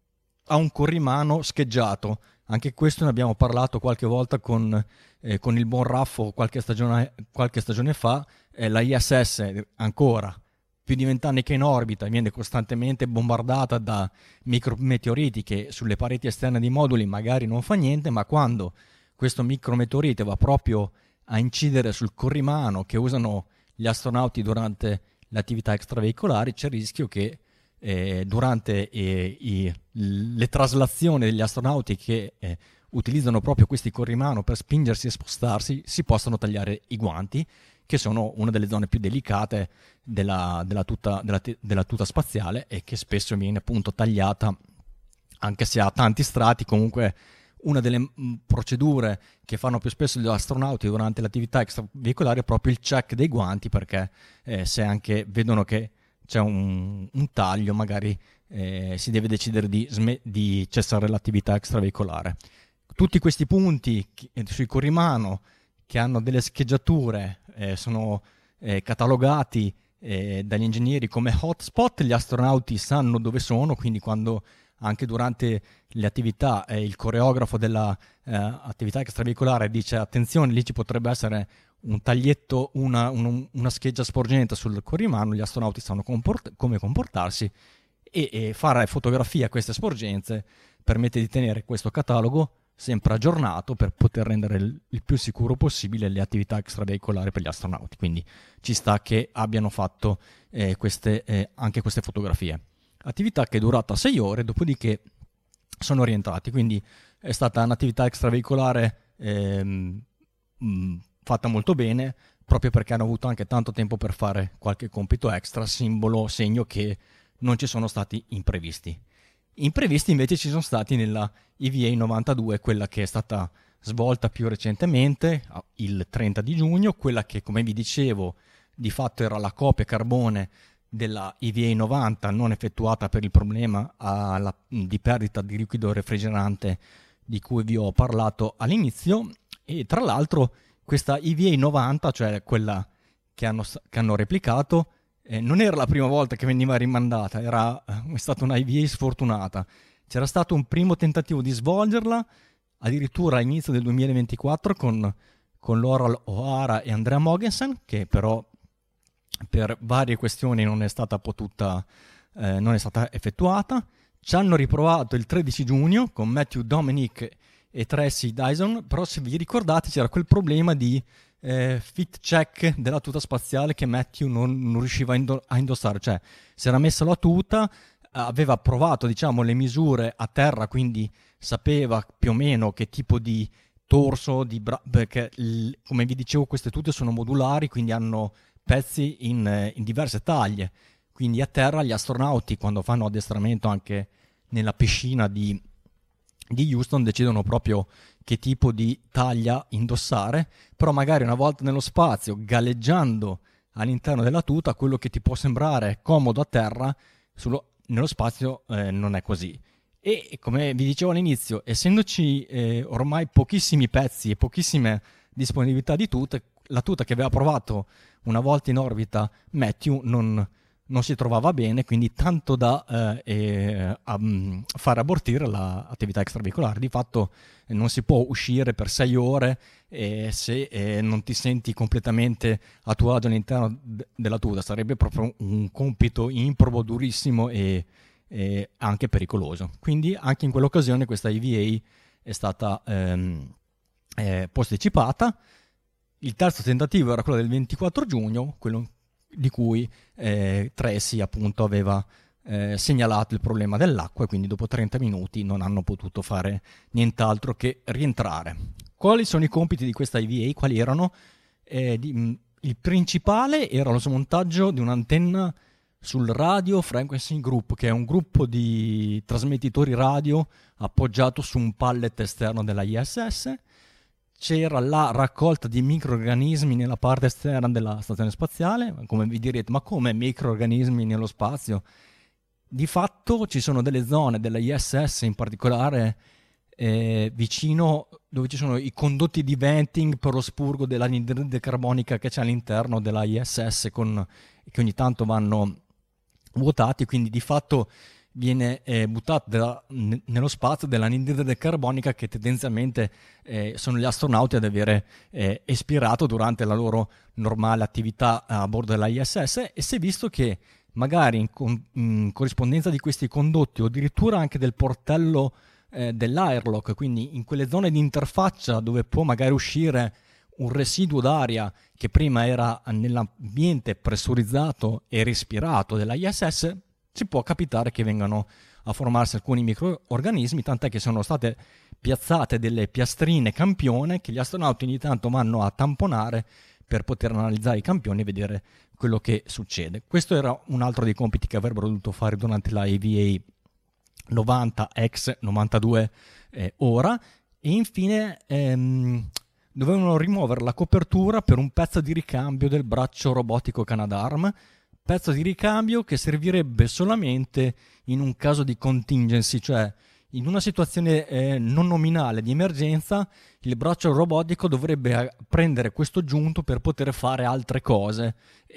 a un corrimano scheggiato. Anche questo ne abbiamo parlato qualche volta con, eh, con il buon Raffo qualche stagione, qualche stagione fa. Eh, la I S S ancora più di vent'anni che è in orbita, viene costantemente bombardata da micrometeoriti che sulle pareti esterne dei moduli magari non fa niente, ma quando questo micrometeorite va proprio a incidere sul corrimano che usano gli astronauti durante le attività extraveicolari, c'è il rischio che eh, durante eh, i, le traslazioni degli astronauti che eh, utilizzano proprio questi corrimano per spingersi e spostarsi si possano tagliare i guanti, che sono una delle zone più delicate della, della, tuta, della, della tuta spaziale e che spesso viene appunto tagliata, anche se ha tanti strati. Comunque una delle mh, procedure che fanno più spesso gli astronauti durante l'attività extraveicolare è proprio il check dei guanti, perché eh, se anche vedono che c'è un, un taglio, magari eh, si deve decidere di, sm- di cessare l'attività extraveicolare. Tutti questi punti che, sui corrimano che hanno delle scheggiature eh, sono eh, catalogati eh, dagli ingegneri come hotspot. Gli astronauti sanno dove sono, quindi quando anche durante le attività eh, il coreografo della eh, attività extraveicolare dice attenzione, lì ci potrebbe essere un taglietto, una, un, una scheggia sporgente sul corrimano, gli astronauti sanno comport- come comportarsi e, e fare fotografia a queste sporgenze permette di tenere questo catalogo sempre aggiornato per poter rendere il, il più sicuro possibile le attività extraveicolari per gli astronauti. Quindi ci sta che abbiano fatto eh, queste, eh, anche queste fotografie. Attività che è durata sei ore, dopodiché sono rientrati, quindi è stata un'attività extraveicolare ehm, mh, fatta molto bene, proprio perché hanno avuto anche tanto tempo per fare qualche compito extra, simbolo, segno che non ci sono stati imprevisti. Imprevisti invece ci sono stati nella I V A novantadue, quella che è stata svolta più recentemente, il trenta di giugno, quella che, come vi dicevo, di fatto era la copia carbone della I V A novanta, non effettuata per il problema alla, di perdita di liquido refrigerante di cui vi ho parlato all'inizio. E tra l'altro questa I V A novanta, cioè quella che hanno, che hanno replicato, eh, non era la prima volta che veniva rimandata, era è stata una I V A sfortunata. C'era stato un primo tentativo di svolgerla addirittura all'inizio del duemilaventiquattro con, con Laurel O'Hara e Andrea Mogensen, che però per varie questioni non è stata potuta, eh, non è stata effettuata. Ci hanno riprovato il tredici giugno con Matthew Dominic e Tracy Dyson, però se vi ricordate c'era quel problema di eh, fit check della tuta spaziale che Matthew non, non riusciva a, indo- a indossare, cioè si era messa la tuta, aveva provato diciamo le misure a terra, quindi sapeva più o meno che tipo di torso, di bra- perché l- come vi dicevo queste tute sono modulari, quindi hanno pezzi in, in diverse taglie, quindi a terra gli astronauti quando fanno addestramento anche nella piscina di, di Houston decidono proprio che tipo di taglia indossare, però magari una volta nello spazio galleggiando all'interno della tuta quello che ti può sembrare comodo a terra sullo, nello spazio eh, non è così. E come vi dicevo all'inizio, essendoci eh, ormai pochissimi pezzi e pochissime disponibilità di tute, la tuta che aveva provato una volta in orbita Matthew non, non si trovava bene, quindi tanto da eh, eh, um, far abortire l'attività extraveicolare. Di fatto eh, non si può uscire per sei ore eh, se eh, non ti senti completamente a tuo agio all'interno d- della tuta. Sarebbe proprio un compito improbo, durissimo e, e anche pericoloso. Quindi anche in quell'occasione questa I V A è stata ehm, eh, posticipata. Il terzo tentativo era quello del ventiquattro giugno, quello di cui eh, Tracy appunto aveva eh, segnalato il problema dell'acqua, e quindi dopo trenta minuti non hanno potuto fare nient'altro che rientrare. Quali sono i compiti di questa I V A? Quali erano? Eh, di, il principale era lo smontaggio di un'antenna sul Radio Frequency Group, che è un gruppo di trasmettitori radio appoggiato su un pallet esterno della I S S. C'era la raccolta di microrganismi nella parte esterna della stazione spaziale. Come vi direte, ma come microrganismi nello spazio? Di fatto ci sono delle zone della I S S, in particolare eh, vicino dove ci sono i condotti di venting per lo spurgo dell'anidride carbonica che c'è all'interno della I S S, con, che ogni tanto vanno vuotati, quindi di fatto viene eh, buttato da, n- nello spazio dell'anidride carbonica che tendenzialmente eh, sono gli astronauti ad avere eh, espirato durante la loro normale attività a bordo della I S S, e si è visto che magari in, con- in corrispondenza di questi condotti, o addirittura anche del portello eh, dell'airlock, quindi in quelle zone di interfaccia dove può magari uscire un residuo d'aria che prima era nell'ambiente pressurizzato e respirato della I S S, ci può capitare che vengano a formarsi alcuni microorganismi, tant'è che sono state piazzate delle piastrine campione che gli astronauti ogni tanto vanno a tamponare per poter analizzare i campioni e vedere quello che succede. Questo era un altro dei compiti che avrebbero dovuto fare durante la I V A novanta ex novantadue eh, ora, e infine ehm, dovevano rimuovere la copertura per un pezzo di ricambio del braccio robotico Canadarm, pezzo di ricambio che servirebbe solamente in un caso di contingency, cioè in una situazione eh, non nominale di emergenza. Il braccio robotico dovrebbe prendere questo giunto per poter fare altre cose,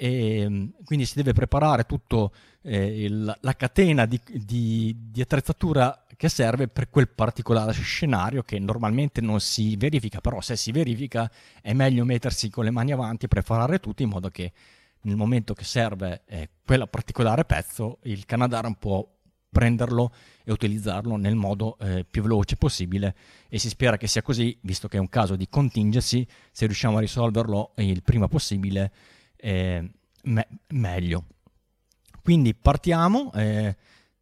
e quindi si deve preparare tutto eh, il, la catena di, di, di attrezzatura che serve per quel particolare scenario, che normalmente non si verifica, però se si verifica è meglio mettersi con le mani avanti e preparare tutto, in modo che nel momento che serve eh, quel particolare pezzo, il Canadarm può prenderlo e utilizzarlo nel modo eh, più veloce possibile, e si spera che sia così, visto che è un caso di contingency. Se riusciamo a risolverlo il prima possibile eh, me- meglio. Quindi partiamo. eh,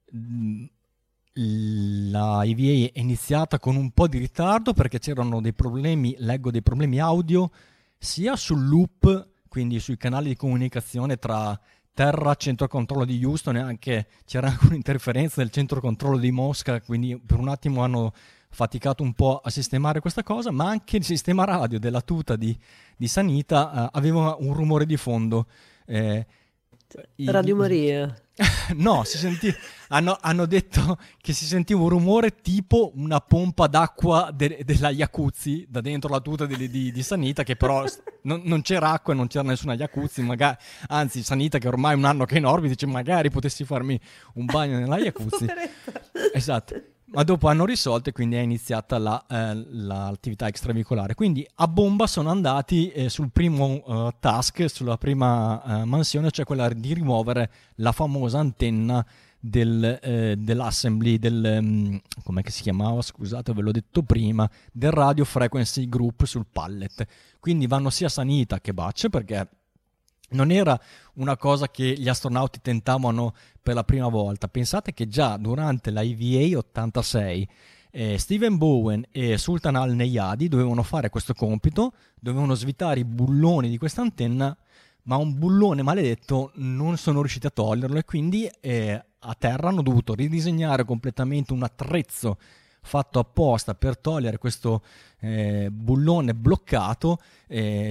la I V A è iniziata con un po' di ritardo perché c'erano dei problemi, leggo dei problemi audio sia sul loop, quindi sui canali di comunicazione tra terra, centro controllo di Houston, e anche c'era anche un'interferenza del centro controllo di Mosca, quindi per un attimo hanno faticato un po' a sistemare questa cosa, ma anche il sistema radio della tuta di, di Sanita eh, aveva un rumore di fondo. Eh, Radio Maria. No, si senti... hanno, hanno detto che si sentiva un rumore tipo una pompa d'acqua de- della Jacuzzi da dentro la tuta di, di, di Sanita, che però non, non c'era acqua e non c'era nessuna Jacuzzi, magari, anzi Sanita, che ormai è un anno che è in orbita, dice magari potessi farmi un bagno nella Jacuzzi. Esatto. Ma dopo hanno risolto, e quindi è iniziata la, eh, l'attività extravehicolare. Quindi a bomba sono andati eh, sul primo uh, task, sulla prima uh, mansione, cioè quella di rimuovere la famosa antenna del, eh, dell'assembly, del, um, com'è che si chiamava, scusate ve l'ho detto prima, del Radio Frequency Group sul pallet. Quindi vanno sia Sanita che Butch, perché non era una cosa che gli astronauti tentavano per la prima volta. Pensate che già durante la I V A ottantasei eh, Steven Bowen e Sultan Al-Neyadi dovevano fare questo compito, dovevano svitare i bulloni di questa antenna, ma un bullone maledetto non sono riusciti a toglierlo, e quindi eh, a terra hanno dovuto ridisegnare completamente un attrezzo fatto apposta per togliere questo eh, bullone bloccato. eh,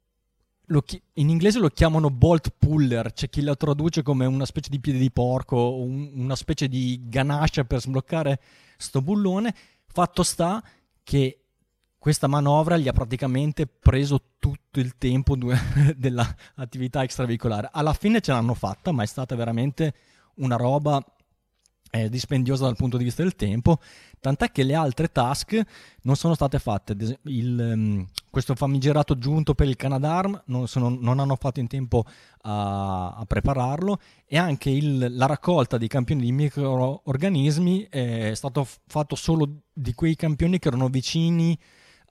Lo chi- in inglese lo chiamano bolt puller, c'è chi lo traduce come una specie di piede di porco, o un- una specie di ganascia per sbloccare sto bullone. Fatto sta che questa manovra gli ha praticamente preso tutto il tempo du- dell'attività extraveicolare. Alla fine ce l'hanno fatta, ma è stata veramente una roba è dispendiosa dal punto di vista del tempo, tant'è che le altre task non sono state fatte. Il, um, questo famigerato giunto per il Canadarm non, sono, non hanno fatto in tempo a, a prepararlo, e anche il, la raccolta dei campioni di microorganismi è stato fatto solo di quei campioni che erano vicini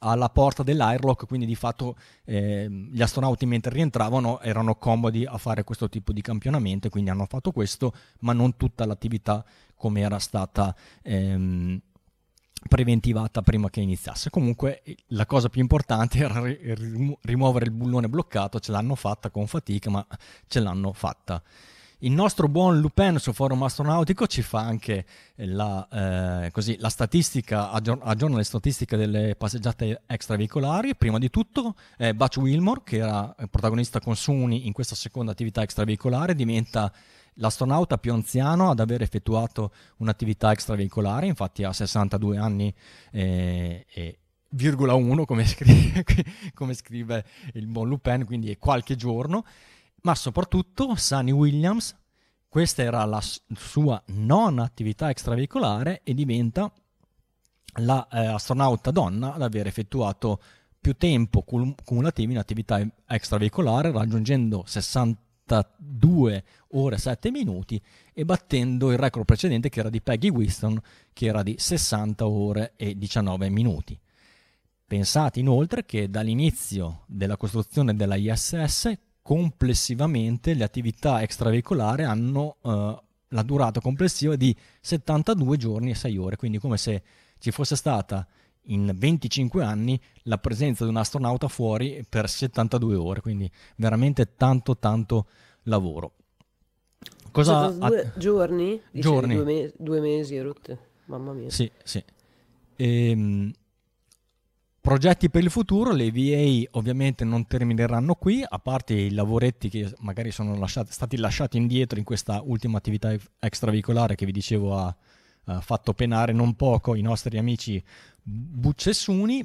alla porta dell'airlock, quindi di fatto eh, gli astronauti mentre rientravano erano comodi a fare questo tipo di campionamento, quindi hanno fatto questo, ma non tutta l'attività come era stata ehm, preventivata prima che iniziasse. Comunque la cosa più importante era ri- rimuovere il bullone bloccato, ce l'hanno fatta con fatica, ma ce l'hanno fatta. Il nostro buon Lupin sul forum astronautico ci fa anche la, eh, così, la statistica, aggior- aggiorna le statistiche delle passeggiate extraveicolari. Prima di tutto eh, Butch Wilmore, che era protagonista con Suni in questa seconda attività extraveicolare, diventa l'astronauta più anziano ad aver effettuato un'attività extraveicolare, infatti ha sessantadue anni e, e virgola uno, come scrive, come scrive il buon Lupin, quindi è qualche giorno. Ma soprattutto Sunny Williams, questa era la sua nona attività extraveicolare e diventa la eh, astronauta donna ad aver effettuato più tempo cum- cumulativo in attività extraveicolare, raggiungendo sessantadue ore e sette minuti e battendo il record precedente, che era di Peggy Whiston, che era di sessanta ore e diciannove minuti. Pensate inoltre che dall'inizio della costruzione della I S S complessivamente le attività extraveicolari hanno uh, la durata complessiva di settantadue giorni e sei ore, quindi come se ci fosse stata in venticinque anni la presenza di un astronauta fuori per settantadue ore, quindi veramente tanto tanto lavoro. Cosa due ha... giorni? Giorni. Due, me- due mesi e rotte, mamma mia. Sì, sì. Ehm... Progetti per il futuro, le V A ovviamente non termineranno qui, a parte i lavoretti che magari sono lasciati, stati lasciati indietro in questa ultima attività extraveicolare che vi dicevo ha, ha fatto penare non poco i nostri amici Butch e Suni.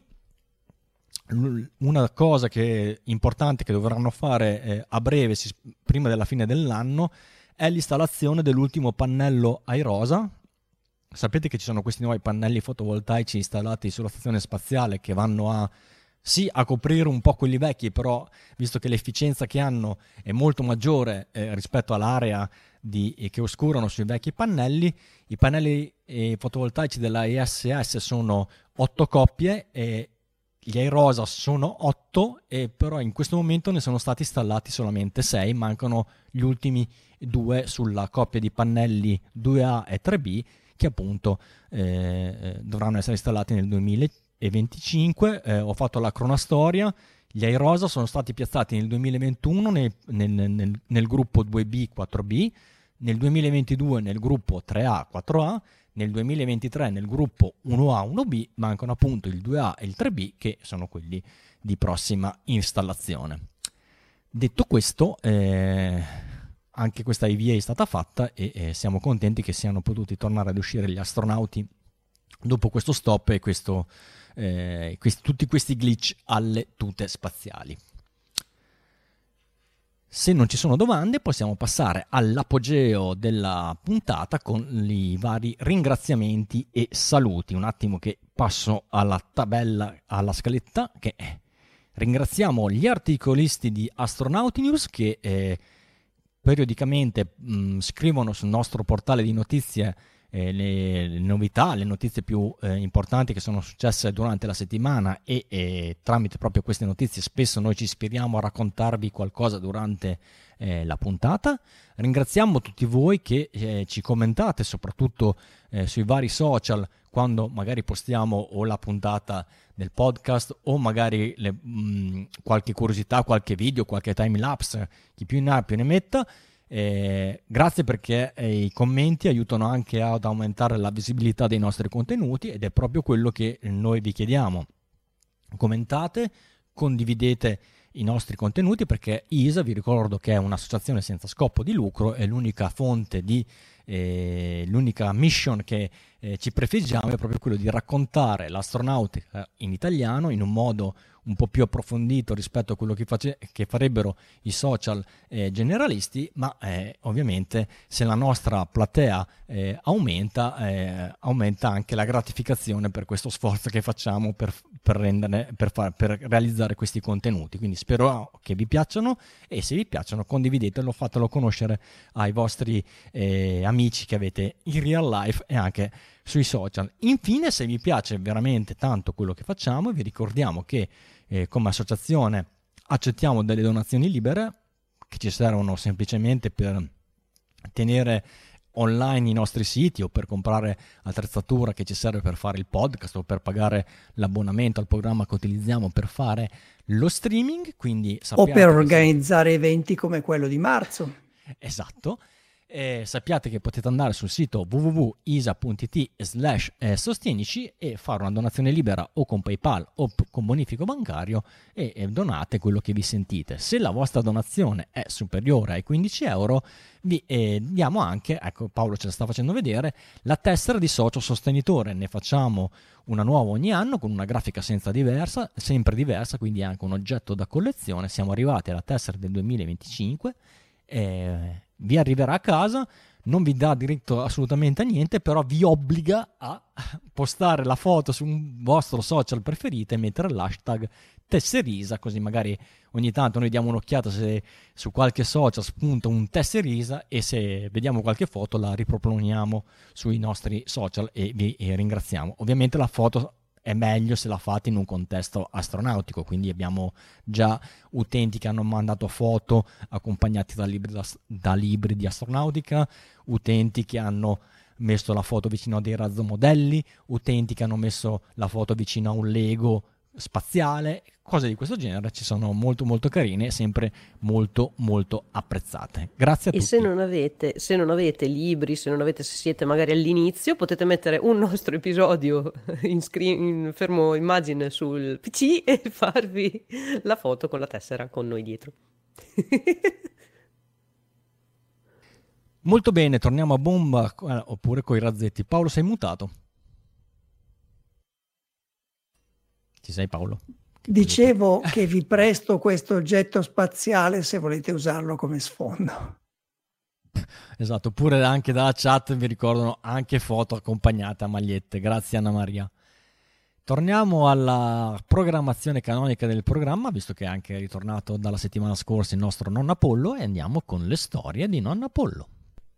Una cosa che è importante che dovranno fare eh, a breve, si, prima della fine dell'anno, è l'installazione dell'ultimo pannello Airosa. Sapete che ci sono questi nuovi pannelli fotovoltaici installati sulla stazione spaziale che vanno a, sì, a coprire un po' quelli vecchi, però visto che l'efficienza che hanno è molto maggiore eh, rispetto all'area di, eh, che oscurano sui vecchi pannelli, i pannelli eh, fotovoltaici della I S S sono otto coppie e gli Airosa sono otto, e però in questo momento ne sono stati installati solamente sei, mancano gli ultimi due sulla coppia di pannelli due A e tre B, che appunto eh, dovranno essere installati nel duemilaventicinque. Eh, ho fatto la cronastoria, gli Airosa sono stati piazzati nel duemilaventuno nel, nel, nel, nel gruppo due B quattro B, nel duemilaventidue nel gruppo tre A quattro A, nel duemilaventitré nel gruppo uno A uno B, mancano appunto il due A e il tre B che sono quelli di prossima installazione. Detto questo, eh, anche questa I V A è stata fatta e eh, siamo contenti che siano potuti tornare ad uscire gli astronauti dopo questo stop e questo, eh, questi, tutti questi glitch alle tute spaziali. Se non ci sono domande possiamo passare all'apogeo della puntata con i vari ringraziamenti e saluti. Un attimo che passo alla tabella, alla scaletta, che eh, ringraziamo gli articolisti di Astronauti News che eh, periodicamente mh, scrivono sul nostro portale di notizie eh, le, le novità, le notizie più eh, importanti che sono successe durante la settimana e, e tramite proprio queste notizie spesso noi ci ispiriamo a raccontarvi qualcosa durante eh, la puntata. Ringraziamo tutti voi che eh, ci commentate soprattutto eh, sui vari social quando magari postiamo o la puntata del podcast o magari le, mh, qualche curiosità, qualche video, qualche time lapse, chi più ne ha più ne metta. Eh, grazie perché eh, i commenti aiutano anche ad aumentare la visibilità dei nostri contenuti ed è proprio quello che noi vi chiediamo. Commentate, condividete i nostri contenuti perché I S A, vi ricordo che è un'associazione senza scopo di lucro, è l'unica fonte di eh, l'unica mission che eh, ci prefiggiamo è proprio quello di raccontare l'astronautica in italiano in un modo un po' più approfondito rispetto a quello che, face- che farebbero i social eh, generalisti, ma eh, ovviamente se la nostra platea eh, aumenta, eh, aumenta anche la gratificazione per questo sforzo che facciamo per, per, rendere, per, far, per realizzare questi contenuti. Quindi spero che vi piacciono e se vi piacciono condividetelo, fatelo conoscere ai vostri eh, amici che avete in real life e anche sui social. Infine, se vi piace veramente tanto quello che facciamo, vi ricordiamo che eh, come associazione accettiamo delle donazioni libere che ci servono semplicemente per tenere online i nostri siti o per comprare attrezzatura che ci serve per fare il podcast o per pagare l'abbonamento al programma che utilizziamo per fare lo streaming. Quindi o per organizzare se... eventi come quello di marzo. Esatto. Eh, sappiate che potete andare sul sito w w w punto isa punto i t slash sostenici e fare una donazione libera o con PayPal o p- con bonifico bancario e, e donate quello che vi sentite. Se la vostra donazione è superiore ai quindici euro vi eh, diamo anche, ecco Paolo ce la sta facendo vedere, la tessera di socio sostenitore. Ne facciamo una nuova ogni anno con una grafica senza diversa, sempre diversa, quindi anche un oggetto da collezione. Siamo arrivati alla tessera del duemilaventicinque. Eh, vi arriverà a casa, non vi dà diritto assolutamente a niente, però vi obbliga a postare la foto su un vostro social preferito e mettere l'hashtag Tesserisa, così magari ogni tanto noi diamo un'occhiata se su qualche social spunta un Tesserisa e se vediamo qualche foto la riproponiamo sui nostri social e vi e ringraziamo. Ovviamente la foto è meglio se la fate in un contesto astronautico, quindi abbiamo già utenti che hanno mandato foto accompagnati da libri, da, da libri di astronautica, utenti che hanno messo la foto vicino a dei razzomodelli, utenti che hanno messo la foto vicino a un Lego spaziale, cose di questo genere. Ci sono molto molto carine, sempre molto molto apprezzate. Grazie a e tutti. Se non avete, se non avete libri, se non avete, se siete magari all'inizio, potete mettere un nostro episodio in, screen, in fermo immagine sul P C e farvi la foto con la tessera con noi dietro. Molto bene, torniamo a bomba eh, oppure coi razzetti. Paolo, sei mutato? Ci sei, Paolo? Dicevo che vi presto questo oggetto spaziale se volete usarlo come sfondo. Esatto, oppure anche dalla chat vi ricordano anche foto accompagnate a magliette. Grazie Anna Maria. Torniamo alla programmazione canonica del programma, visto che è anche ritornato dalla settimana scorsa il nostro Nonno Apollo, e andiamo con le storie di Nonno Apollo.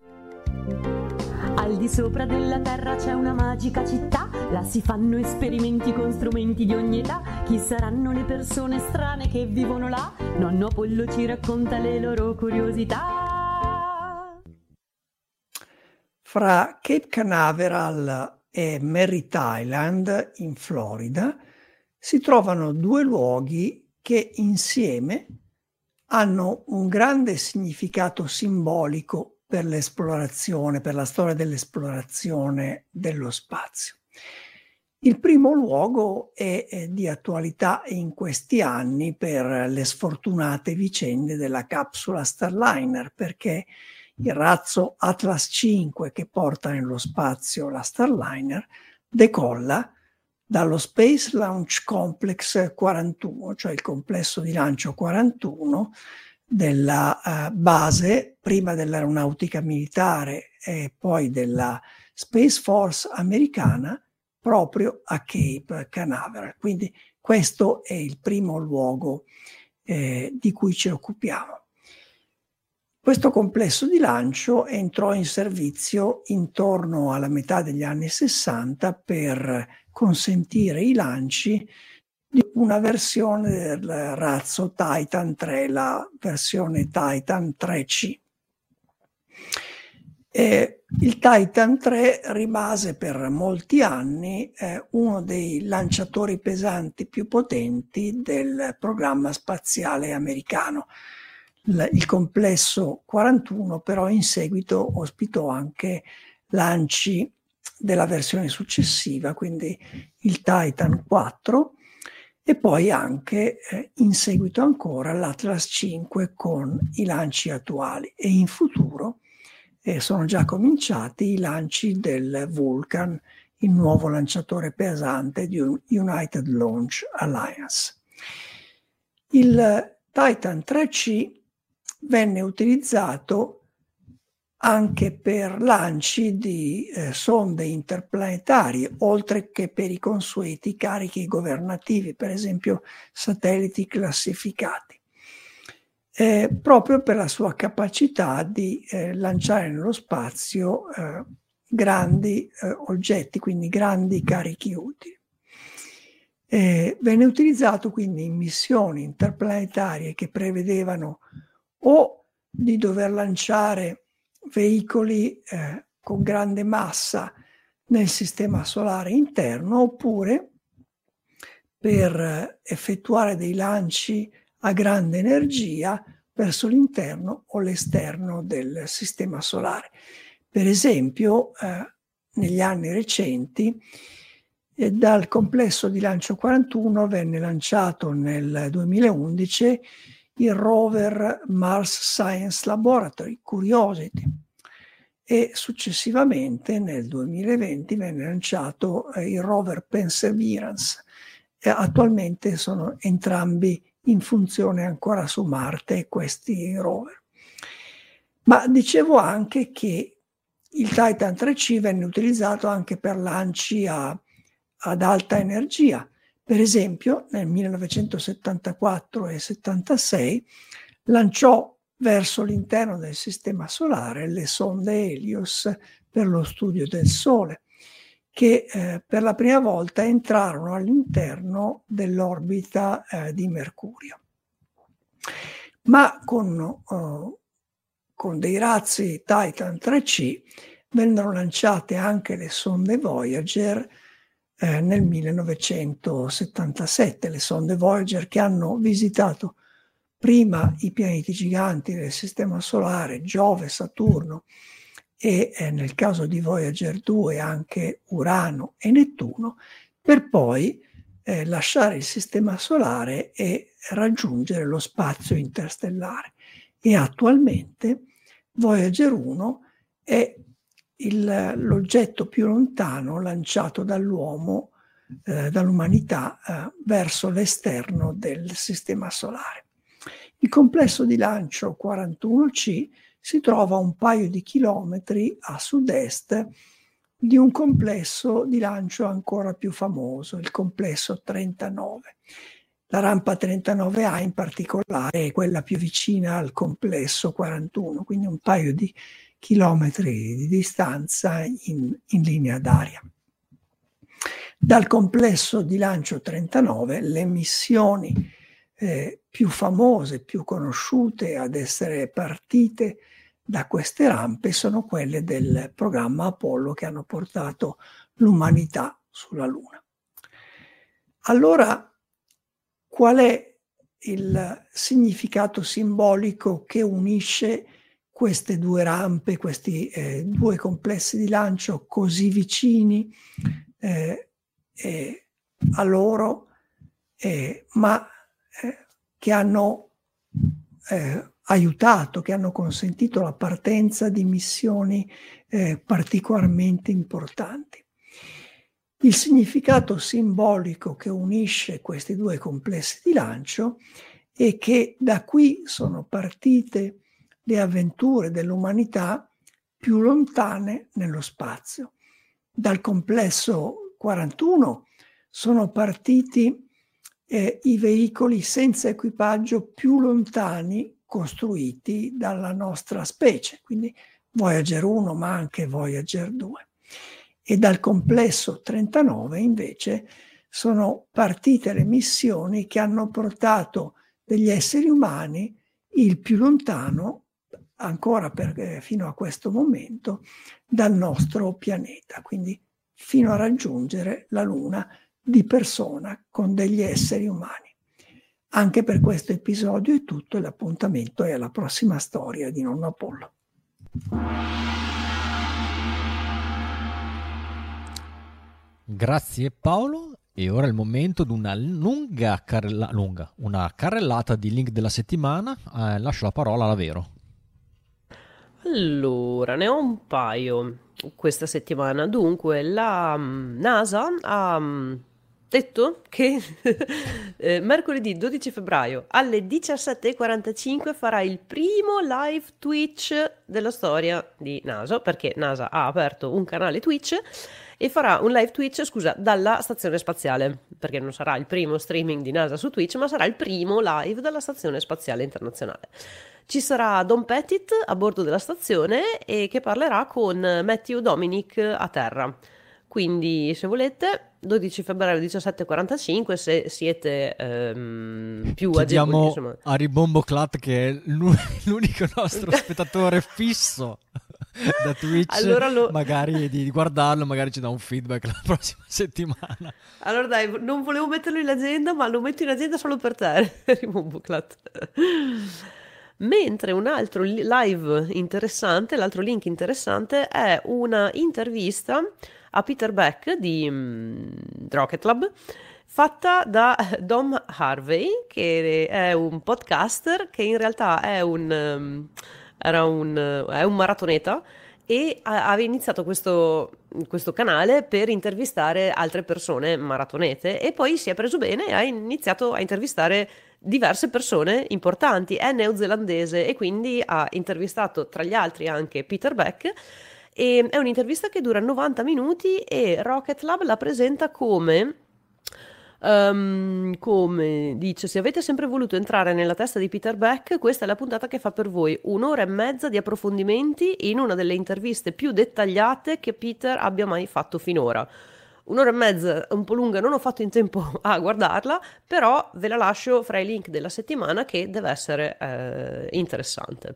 Al di sopra della terra c'è una magica città, là si fanno esperimenti con strumenti di ogni età. Chi saranno le persone strane che vivono là? Nonno Apollo ci racconta le loro curiosità. Fra Cape Canaveral e Merritt Island, in Florida, si trovano due luoghi che insieme hanno un grande significato simbolico per l'esplorazione, per la storia dell'esplorazione dello spazio. Il primo luogo è, è di attualità in questi anni per le sfortunate vicende della capsula Starliner, perché il razzo Atlas cinque che porta nello spazio la Starliner decolla dallo Space Launch Complex quarantuno, cioè il complesso di lancio quarantuno della uh, base prima dell'aeronautica militare e poi della Space Force americana proprio a Cape Canaveral. Quindi questo è il primo luogo eh, di cui ci occupiamo. Questo complesso di lancio entrò in servizio intorno alla metà degli anni sessanta per consentire i lanci di una versione del razzo Titan tre, la versione Titan tre C. E il Titan tre rimase per molti anni eh, uno dei lanciatori pesanti più potenti del programma spaziale americano. L- il complesso quarantuno però in seguito ospitò anche lanci della versione successiva, quindi il Titan quattro, e poi anche eh, in seguito ancora l'Atlas cinque con i lanci attuali, e in futuro eh, sono già cominciati i lanci del Vulcan, il nuovo lanciatore pesante di United Launch Alliance. Il Titan tre C venne utilizzato anche per lanci di eh, sonde interplanetarie, oltre che per i consueti carichi governativi, per esempio satelliti classificati, eh, proprio per la sua capacità di eh, lanciare nello spazio eh, grandi eh, oggetti, quindi grandi carichi utili. Eh, venne utilizzato quindi in missioni interplanetarie che prevedevano o di dover lanciare veicoli eh, con grande massa nel sistema solare interno, oppure per eh, effettuare dei lanci a grande energia verso l'interno o l'esterno del sistema solare. Per esempio, eh, negli anni recenti, eh, dal complesso di lancio quarantuno venne lanciato nel duemilaundici il rover Mars Science Laboratory, Curiosity, e successivamente nel duemilaventi venne lanciato eh, il rover Perseverance. E attualmente sono entrambi in funzione ancora su Marte, questi rover. Ma dicevo anche che il Titan tre C venne utilizzato anche per lanci a, ad alta energia. Per esempio, nel millenovecentosettantaquattro e settantasei lanciò verso l'interno del sistema solare le sonde Helios per lo studio del Sole, che eh, per la prima volta entrarono all'interno dell'orbita eh, di Mercurio. Ma con, uh, con dei razzi Titan tre C vennero lanciate anche le sonde Voyager eh, nel millenovecentosettantasette, le sonde Voyager che hanno visitato prima i pianeti giganti del Sistema Solare, Giove, Saturno, e eh, nel caso di Voyager due anche Urano e Nettuno, per poi eh, lasciare il Sistema Solare e raggiungere lo spazio interstellare. E attualmente Voyager uno è il, l'oggetto più lontano lanciato dall'uomo, eh, dall'umanità, eh, verso l'esterno del Sistema Solare. Il complesso di lancio quarantuno C si trova a un paio di chilometri a sud-est di un complesso di lancio ancora più famoso, il complesso trentanove. La rampa trentanove A in particolare è quella più vicina al complesso quarantuno, quindi un paio di chilometri di distanza in, in linea d'aria. Dal complesso di lancio trentanove le missioni eh, più famose, più conosciute ad essere partite da queste rampe sono quelle del programma Apollo che hanno portato l'umanità sulla Luna. Allora, qual è il significato simbolico che unisce queste due rampe, questi eh, due complessi di lancio così vicini eh, eh, a loro, eh, ma eh, che hanno eh, aiutato, che hanno consentito la partenza di missioni eh, particolarmente importanti? Il significato simbolico che unisce questi due complessi di lancio è che da qui sono partite le avventure dell'umanità più lontane nello spazio. Dal complesso quarantuno sono partiti eh, i veicoli senza equipaggio più lontani costruiti dalla nostra specie, quindi Voyager uno ma anche Voyager due. E dal complesso trentanove invece sono partite le missioni che hanno portato degli esseri umani il più lontano, ancora per, eh, fino a questo momento, dal nostro pianeta, quindi fino a raggiungere la Luna di persona con degli esseri umani. Anche per questo episodio è tutto, e l'appuntamento è alla prossima storia di Nonno Apollo. Grazie Paolo, e ora è il momento di una lunga, carrella- lunga una carrellata di link della settimana. Eh, lascio la parola alla Vero. Allora, ne ho un paio questa settimana. Dunque, la mm, NASA ha mm, detto che eh, mercoledì dodici febbraio alle diciassette e quarantacinque farà il primo live Twitch della storia di NASA, perché NASA ha aperto un canale Twitch e farà un live Twitch, scusa, dalla stazione spaziale, perché non sarà il primo streaming di NASA su Twitch, ma sarà il primo live dalla stazione spaziale internazionale. Ci sarà Don Pettit a bordo della stazione e che parlerà con Matthew Dominic a terra. Quindi, se volete, dodici febbraio diciassette e quarantacinque, se siete ehm, più chiediamo agevoli, a Ribombo Clat, che è l'unico nostro spettatore fisso da Twitch, allora lo... magari di guardarlo, magari ci dà un feedback la prossima settimana. Allora dai, non volevo metterlo in agenda, ma lo metto in agenda solo per te, Ribombo Clat. Mentre un altro live interessante, l'altro link interessante è una intervista a Peter Beck di um, Rocket Lab, fatta da Dom Harvey, che è un podcaster che in realtà è un, um, era un, uh, è un maratoneta e a- aveva iniziato questo, questo canale per intervistare altre persone maratonete e poi si è preso bene e ha iniziato a intervistare diverse persone importanti. È neozelandese e quindi ha intervistato tra gli altri anche Peter Beck. E è un'intervista che dura novanta minuti e Rocket Lab la presenta come, um, come dice: se avete sempre voluto entrare nella testa di Peter Beck, questa è la puntata che fa per voi. Un'ora e mezza di approfondimenti in una delle interviste più dettagliate che Peter abbia mai fatto finora. Un'ora e mezza un po' lunga, non ho fatto in tempo a guardarla, però ve la lascio fra i link della settimana, che deve essere eh, interessante.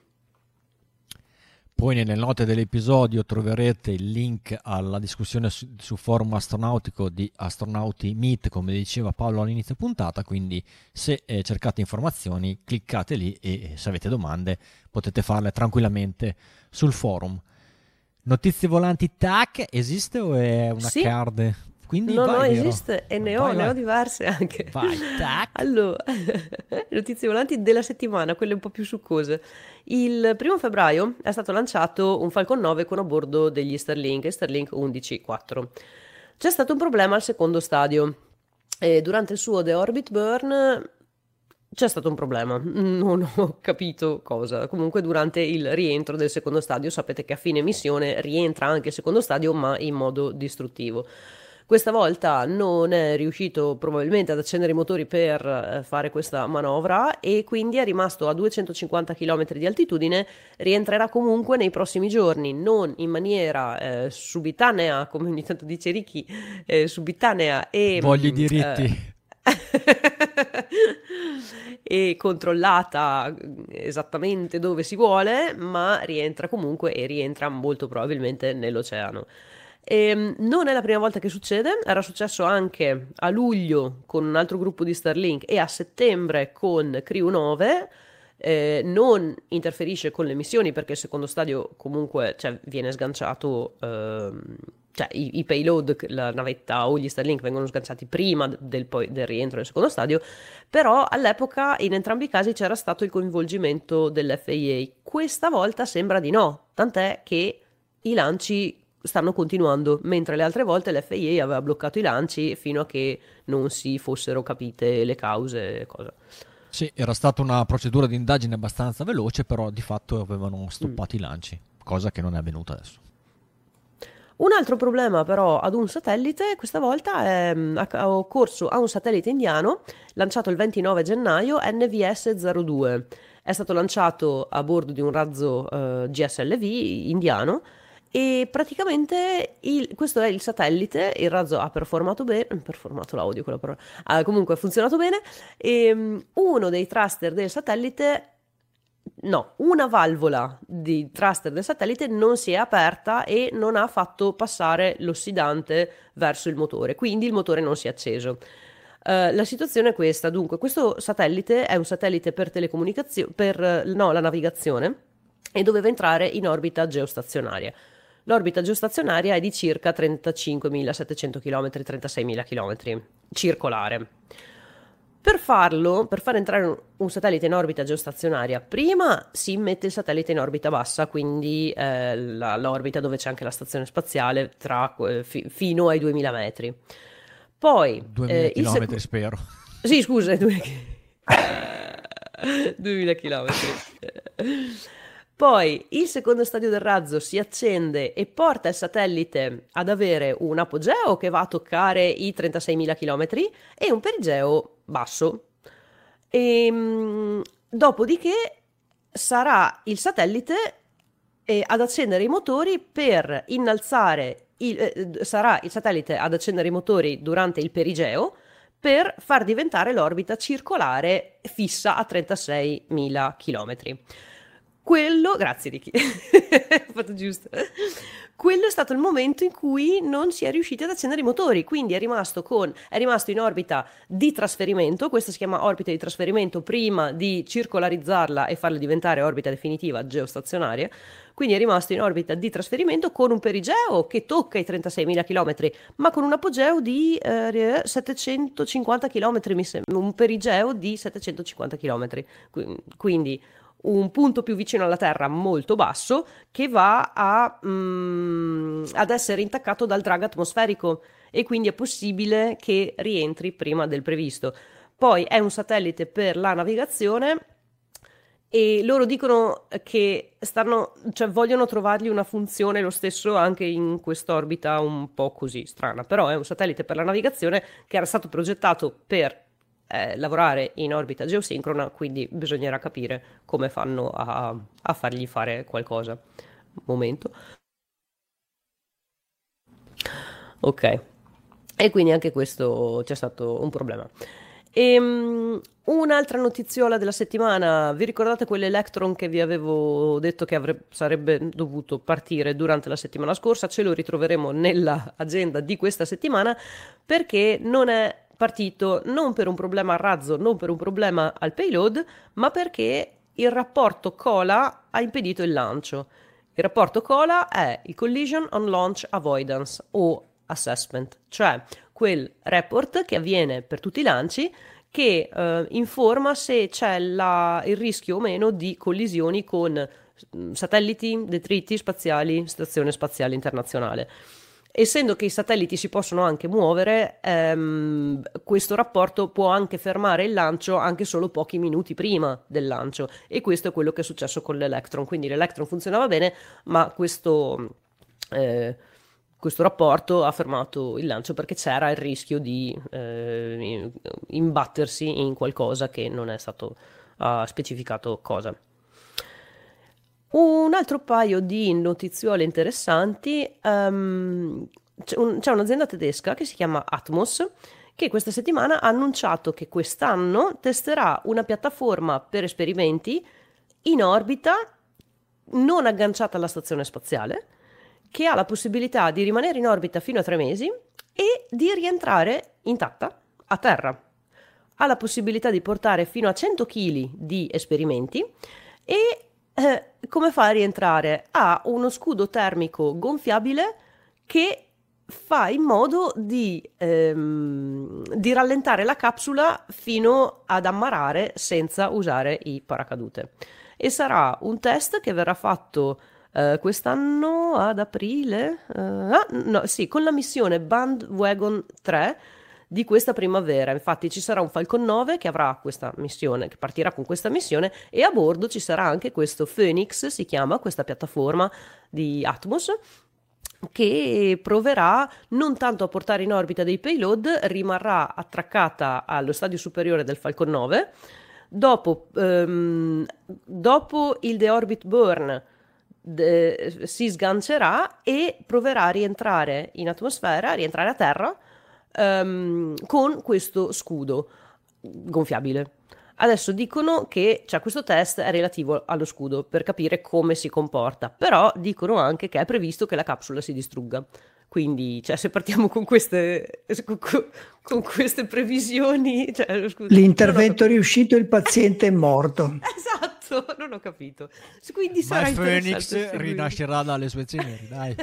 Poi nelle note dell'episodio troverete il link alla discussione su, su forum astronautico di Astronauti Meet, come diceva Paolo all'inizio puntata, quindi se eh, cercate informazioni cliccate lì e se avete domande potete farle tranquillamente sul forum. Notizie volanti tac, esiste o è una sì. card? Quindi no, vai, no, vero? esiste e ne ho, vai, ne vai. ho diverse anche. Vai, tac. Allora, notizie volanti della settimana, quelle un po' più succose. Il primo febbraio è stato lanciato un Falcon nove con a bordo degli Starlink, Starlink undici quattro. C'è stato un problema al secondo stadio e durante il suo deorbit burn c'è stato un problema, non ho capito cosa. Comunque durante il rientro del secondo stadio, sapete che a fine missione rientra anche il secondo stadio, ma in modo distruttivo. Questa volta non è riuscito probabilmente ad accendere i motori per fare questa manovra e quindi è rimasto a duecentocinquanta chilometri di altitudine. Rientrerà comunque nei prossimi giorni, non in maniera eh, subitanea, come ogni tanto dice Ricky, eh, subitanea e... Voglio i diritti. Eh, e controllata esattamente dove si vuole, ma rientra comunque e rientra molto probabilmente nell'oceano. E non è la prima volta che succede, era successo anche a luglio con un altro gruppo di Starlink e a settembre con Crew nove. Eh, non interferisce con le missioni perché il secondo stadio comunque, cioè, viene sganciato, ehm, cioè i, i payload, la navetta o gli Starlink vengono sganciati prima del, poi, del rientro del secondo stadio, però all'epoca in entrambi i casi c'era stato il coinvolgimento dell'F A A. Questa volta sembra di no, tant'è che i lanci stanno continuando, mentre le altre volte l'F A A aveva bloccato i lanci fino a che non si fossero capite le cause e cosa. Sì, era stata una procedura di indagine abbastanza veloce, però di fatto avevano stoppato mm. i lanci, cosa che non è avvenuta adesso. Un altro problema però ad un satellite, questa volta è, ha occorso a un satellite indiano lanciato il ventinove gennaio, N V S zero due. È stato lanciato a bordo di un razzo uh, G S L V indiano e praticamente il, questo è il satellite, il razzo ha performato bene, performato l'audio quella parola, ah, comunque ha funzionato bene e um, uno dei thruster del satellite, no, una valvola di thruster del satellite non si è aperta e non ha fatto passare l'ossidante verso il motore, quindi il motore non si è acceso. Uh, la situazione è questa, dunque questo satellite è un satellite per telecomunicazione, per no, la navigazione e doveva entrare in orbita geostazionaria. L'orbita geostazionaria è di circa trentacinquemilasettecento chilometri, trentaseimila chilometri circolare. Per farlo, per far entrare un satellite in orbita geostazionaria, prima si mette il satellite in orbita bassa, quindi eh, la, l'orbita dove c'è anche la stazione spaziale tra, eh, fi, fino ai duemila metri. Poi duemila eh, chilometri il sec- spero. Sì, scusa, duemila chilometri. Poi il secondo stadio del razzo si accende e porta il satellite ad avere un apogeo che va a toccare i trentaseimila chilometri e un perigeo basso. E, mh, dopodiché sarà il satellite eh, ad accendere i motori per innalzare il, eh, sarà il satellite ad accendere i motori durante il perigeo per far diventare l'orbita circolare fissa a trentaseimila chilometri. Quello, grazie Ricky, ho fatto giusto. Quello è stato il momento in cui non si è riusciti ad accendere i motori, quindi è rimasto, con, è rimasto in orbita di trasferimento. Questa si chiama orbita di trasferimento prima di circolarizzarla e farla diventare orbita definitiva geostazionaria. Quindi è rimasto in orbita di trasferimento con un perigeo che tocca i trentaseimila chilometri, ma con un apogeo di eh, settecentocinquanta chilometri, mi sembra, un perigeo di settecentocinquanta chilometri. Quindi un punto più vicino alla Terra molto basso che va a, mm, ad essere intaccato dal drag atmosferico e quindi è possibile che rientri prima del previsto. Poi è un satellite per la navigazione e loro dicono che stanno, cioè vogliono trovargli una funzione lo stesso anche in quest'orbita un po' così strana, però è un satellite per la navigazione che era stato progettato per Eh, lavorare in orbita geosincrona, quindi bisognerà capire come fanno a, a fargli fare qualcosa. Un momento. Ok, e quindi anche questo c'è stato un problema. E, um, un'altra notiziola della settimana, vi ricordate quell'Electron che vi avevo detto che avrebbe, sarebbe dovuto partire durante la settimana scorsa? Ce lo ritroveremo nella agenda di questa settimana perché non è partito non per un problema al razzo, non per un problema al payload, ma perché il rapporto COLA ha impedito il lancio. Il rapporto COLA è il Collision on Launch Avoidance o Assessment, cioè quel report che avviene per tutti i lanci che eh, informa se c'è la, il rischio o meno di collisioni con satelliti, detriti spaziali, stazione spaziale internazionale. Essendo che i satelliti si possono anche muovere, ehm, questo rapporto può anche fermare il lancio anche solo pochi minuti prima del lancio, e questo è quello che è successo con l'Electron. Quindi l'Electron funzionava bene, ma questo, eh, questo rapporto ha fermato il lancio perché c'era il rischio di eh, imbattersi in qualcosa che non è stato uh, specificato cosa. Un altro paio di notiziole interessanti, um, c'è, un, c'è un'azienda tedesca che si chiama Atmos che questa settimana ha annunciato che quest'anno testerà una piattaforma per esperimenti in orbita non agganciata alla stazione spaziale, che ha la possibilità di rimanere in orbita fino a tre mesi e di rientrare intatta a terra. Ha la possibilità di portare fino a cento chili di esperimenti e Eh, come fa a rientrare? Ha uno scudo termico gonfiabile che fa in modo di, ehm, di rallentare la capsula fino ad ammarrare senza usare i paracadute. E sarà un test che verrà fatto eh, quest'anno ad aprile, eh, ah, no, sì, con la missione Bandwagon tre di questa primavera. Infatti ci sarà un Falcon nove che avrà questa missione, che partirà con questa missione, e a bordo ci sarà anche questo Phoenix, si chiama questa piattaforma di Atmos, che proverà non tanto a portare in orbita dei payload, rimarrà attraccata allo stadio superiore del Falcon nove. Dopo, um, dopo il deorbit burn de, si sgancerà e proverà a rientrare in atmosfera, a rientrare a terra Um, con questo scudo gonfiabile. Adesso dicono che cioè, questo test è relativo allo scudo per capire come si comporta, però dicono anche che è previsto che la capsula si distrugga. Quindi, cioè, se partiamo con queste, con, con queste previsioni... Cioè, scusa, l'intervento è riuscito, il paziente è morto. Esatto, non ho capito. Quindi ma sarà Phoenix rinascerà dalle sue ceneri, dai.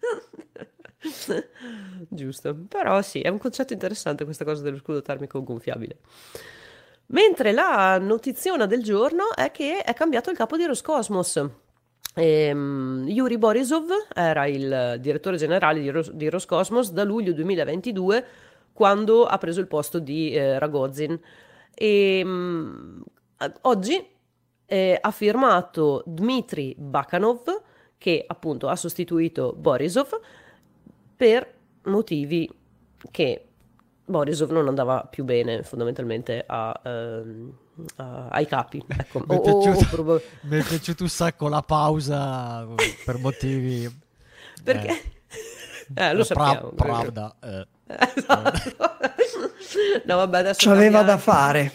Giusto, però sì, è un concetto interessante questa cosa dello scudo termico gonfiabile. Mentre la notiziona del giorno è che è cambiato il capo di Roscosmos. Ehm, Yuri Borisov era il direttore generale di, Ros- di Roscosmos da luglio duemilaventidue, quando ha preso il posto di eh, Ragozin. E mh, oggi eh, ha firmato Dmitry Bakanov, che appunto ha sostituito Borisov per motivi che Borisov non andava più bene fondamentalmente a, ehm, a- ai capi. Ecco. Mi è, O- o- o piaciuto, prob- mi è piaciuto un sacco la pausa per motivi... Perché? eh, Eh, lo pra- sappiamo. Pravda, eh. Esatto. No, vabbè, adesso C'aveva cambia da anche. fare.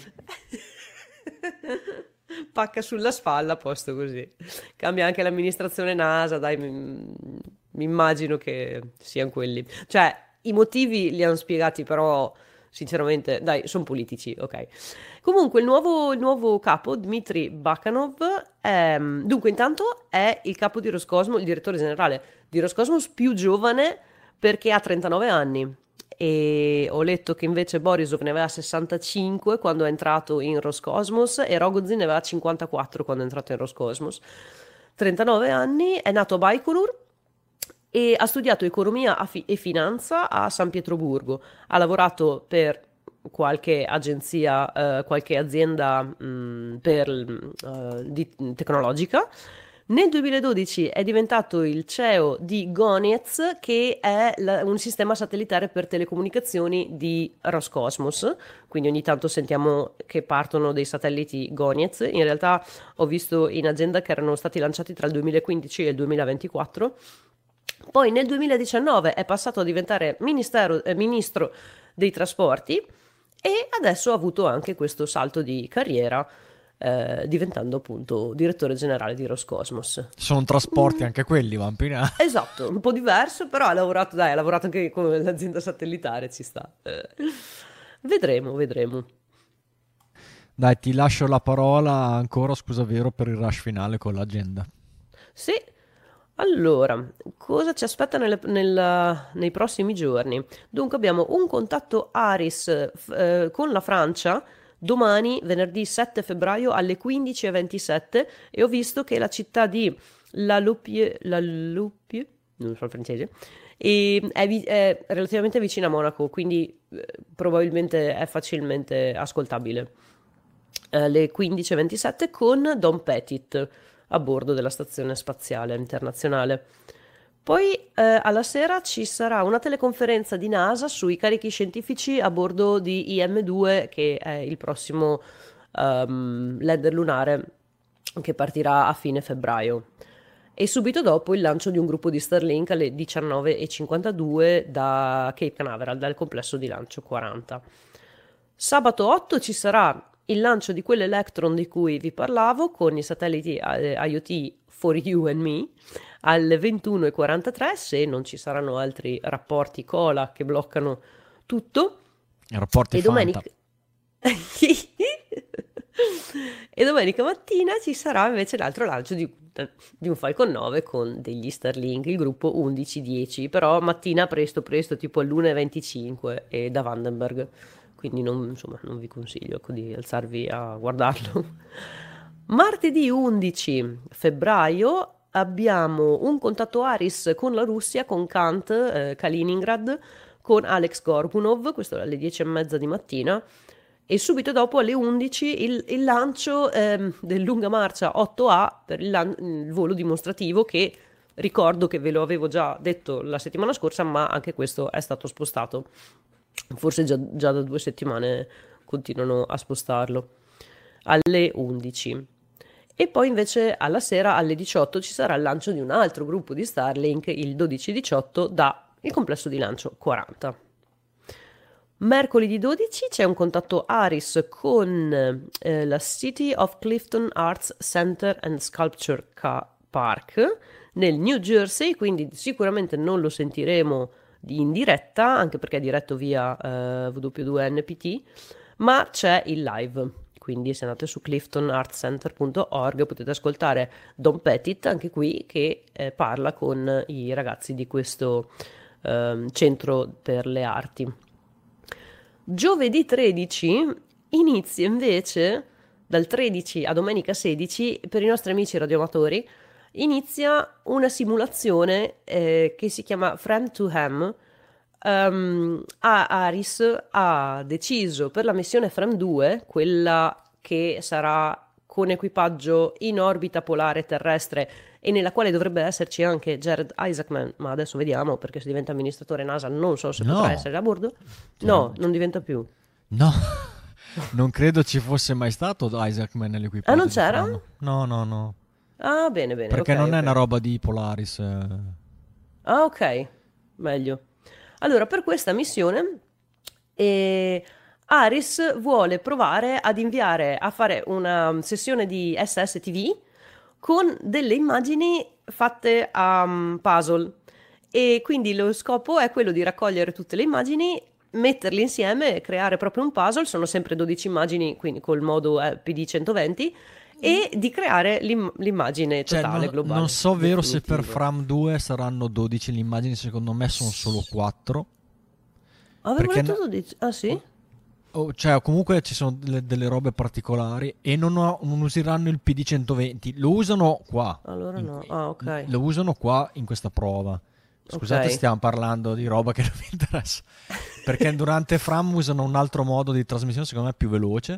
Pacca sulla spalla, a posto così. Cambia anche l'amministrazione NASA, dai, mi, mi immagino che siano quelli. Cioè, i motivi li hanno spiegati, però, sinceramente, dai, sono politici, ok. Comunque, il nuovo, il nuovo capo, Dmitry Bakanov, è, dunque, intanto è il capo di Roscosmos, il direttore generale di Roscosmos più giovane perché ha trentanove anni. E ho letto che invece Borisov ne aveva sessantacinque quando è entrato in Roscosmos e Rogozin ne aveva cinquantaquattro quando è entrato in Roscosmos. trentanove anni, è nato a Baikonur e ha studiato economia a fi- e finanza a San Pietroburgo. Ha lavorato per qualche agenzia, eh, qualche azienda mh, per, eh, di- tecnologica. Nel duemiladodici è diventato il C E O di Gonets, che è la- un sistema satellitare per telecomunicazioni di Roscosmos, quindi ogni tanto sentiamo che partono dei satelliti Gonets. In realtà ho visto in agenda che erano stati lanciati tra il duemilaquindici e il duemilaventiquattro. Poi nel duemiladiciannove è passato a diventare ministero- eh, ministro dei trasporti e adesso ha avuto anche questo salto di carriera, eh, diventando appunto direttore generale di Roscosmos. Sono trasporti anche quelli, Vampina. Esatto, un po' diverso, però ha lavorato, dai, ha lavorato anche con l'azienda satellitare, ci sta. Eh, vedremo, vedremo. Dai, ti lascio la parola ancora, scusa vero, per il rush finale con l'agenda. Sì, allora, cosa ci aspetta nelle- nel- nei prossimi giorni? Dunque abbiamo un contatto ARIS f- eh, con la Francia domani, venerdì sette febbraio alle quindici e ventisette, e ho visto che la città di La Loupieu, La Loupieu, non so il francese, e è, vi- è relativamente vicina a Monaco, quindi eh, probabilmente è facilmente ascoltabile. Alle quindici e ventisette con Don Pettit a bordo della stazione spaziale internazionale. Poi eh, alla sera ci sarà una teleconferenza di NASA sui carichi scientifici a bordo di I M due, che è il prossimo ehm, lander lunare che partirà a fine febbraio. E subito dopo il lancio di un gruppo di Starlink alle diciannove e cinquantadue da Cape Canaveral, dal complesso di lancio quaranta. Sabato otto ci sarà il lancio di quell'Electron di cui vi parlavo con i satelliti eh, IoT for You and Me alle ventuno e quarantatré, se non ci saranno altri rapporti cola che bloccano tutto. I rapporti E Fanta. domenica e domenica mattina ci sarà invece l'altro lancio di, di un Falcon nove con degli Starlink, il gruppo undici dieci, però mattina presto presto, tipo all'una e venticinque e da Vandenberg, quindi non, insomma, non vi consiglio ecco, di alzarvi a guardarlo. Martedì undici febbraio abbiamo un contatto ARIS con la Russia, con Kant, eh, Kaliningrad, con Alex Gorgunov, questo alle dieci e mezza di mattina, e subito dopo alle undici il, il lancio ehm, del lunga marcia otto A per il, lan- il volo dimostrativo, che ricordo che ve lo avevo già detto la settimana scorsa, ma anche questo è stato spostato. Forse già, già da due settimane continuano a spostarlo alle undici. E poi invece alla sera alle diciotto ci sarà il lancio di un altro gruppo di Starlink, il dodici diciotto, da il complesso di lancio quaranta. Mercoledì dodici c'è un contatto ARIS con eh, la City of Clifton Arts Center and Sculpture Ca- Park nel New Jersey, quindi sicuramente non lo sentiremo in diretta, anche perché è diretto via eh, W due N P T, ma c'è il live. Quindi se andate su clifton art center punto org potete ascoltare Don Pettit, anche qui, che eh, parla con i ragazzi di questo eh, centro per le arti. Giovedì tredici inizia invece, dal tredici a domenica sedici, per i nostri amici radioamatori, inizia una simulazione eh, che si chiama Friend to Ham, um, Aris ha deciso per la missione F R A M due, quella che sarà con equipaggio in orbita polare terrestre e nella quale dovrebbe esserci anche Jared Isaacman, ma adesso vediamo, perché se diventa amministratore NASA non so se no. potrà essere a bordo. No, non diventa più. No, non credo ci fosse mai stato Isaacman nell'equipaggio. Ah, non c'era? No, no, no. Ah, bene, bene. Perché okay, non okay. è una roba di Polaris. Eh. Ah, ok, meglio. Allora, per questa missione eh, Aris vuole provare ad inviare a fare una sessione di S S T V con delle immagini fatte a um, puzzle, e quindi lo scopo è quello di raccogliere tutte le immagini, metterle insieme e creare proprio un puzzle. Sono sempre dodici immagini, quindi col modo eh, P D centoventi, e di creare l'im- l'immagine totale, cioè, non, globale. non so vero definitiva. se per F R A M due saranno dodici le immagini, secondo me sono solo quattro. Avevo perché letto no- dodici. Ah sì? Oh, cioè comunque ci sono delle, delle robe particolari e non, ho- non useranno il P D centoventi, lo usano qua. Allora In- no. Ah, ok. Lo usano qua in questa prova. Scusate, Ok. stiamo parlando di roba che non mi interessa. Perché durante F R A M usano un altro modo di trasmissione, secondo me più veloce.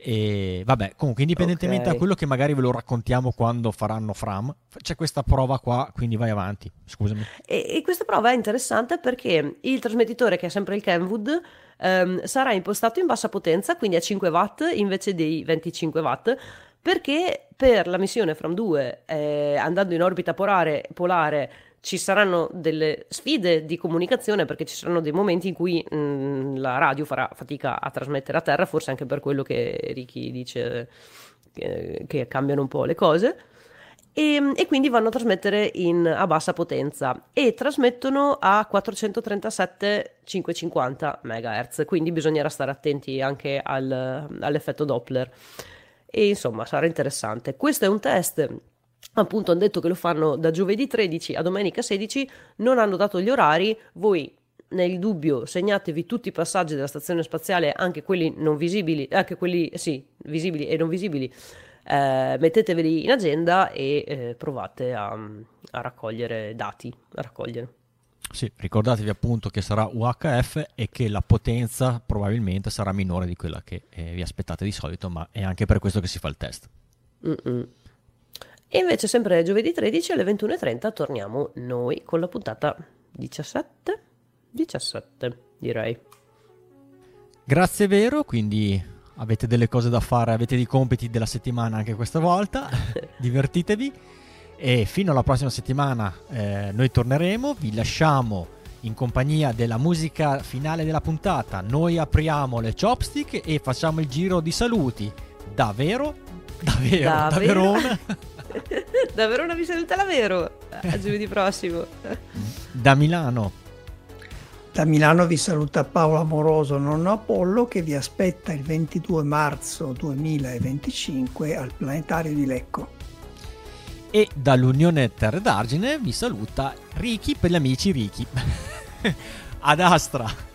E vabbè, comunque, indipendentemente Ok. da quello che magari ve lo raccontiamo quando faranno F R A M, c'è questa prova qua, quindi vai avanti. Scusami. E, e questa prova è interessante perché il trasmettitore, che è sempre il Kenwood, ehm, sarà impostato in bassa potenza, quindi a cinque watt invece dei venticinque watt, perché per la missione F R A M due, eh, andando in orbita polare, polare, ci saranno delle sfide di comunicazione, perché ci saranno dei momenti in cui mh, la radio farà fatica a trasmettere a terra, forse anche per quello che Ricky dice che, che cambiano un po' le cose. E, e quindi vanno a trasmettere in, a bassa potenza e trasmettono a quattrocentotrentasette cinquecentocinquanta megahertz, quindi bisognerà stare attenti anche al, all'effetto Doppler. E insomma sarà interessante. Questo è un test, appunto hanno detto che lo fanno da giovedì tredici a domenica sedici, non hanno dato gli orari. Voi nel dubbio segnatevi tutti i passaggi della stazione spaziale, anche quelli non visibili, anche quelli sì, visibili e non visibili. Eh, metteteveli in agenda e eh, provate a, a raccogliere dati, a raccogliere. Sì, ricordatevi appunto che sarà U H F e che la potenza probabilmente sarà minore di quella che eh, vi aspettate di solito, ma è anche per questo che si fa il test. Mm-mm. E invece sempre giovedì tredici alle ventuno e trenta torniamo noi con la puntata diciassette diciassette, direi. Grazie Vero, quindi avete delle cose da fare, avete dei compiti della settimana anche questa volta, divertitevi e fino alla prossima settimana eh, noi torneremo, vi lasciamo in compagnia della musica finale della puntata, noi apriamo le chopstick e facciamo il giro di saluti da Vero, da Vero, Da da, Vero. Verona, Da Verona vi saluta la Vero, a giovedì prossimo. da Milano. Da Milano vi saluta Paolo Amoroso, nonno Apollo, che vi aspetta il ventidue marzo duemilaventicinque al Planetario di Lecco. E dall'Unione Terre d'Argine vi saluta Ricky per gli amici Ricky. Ad Astra.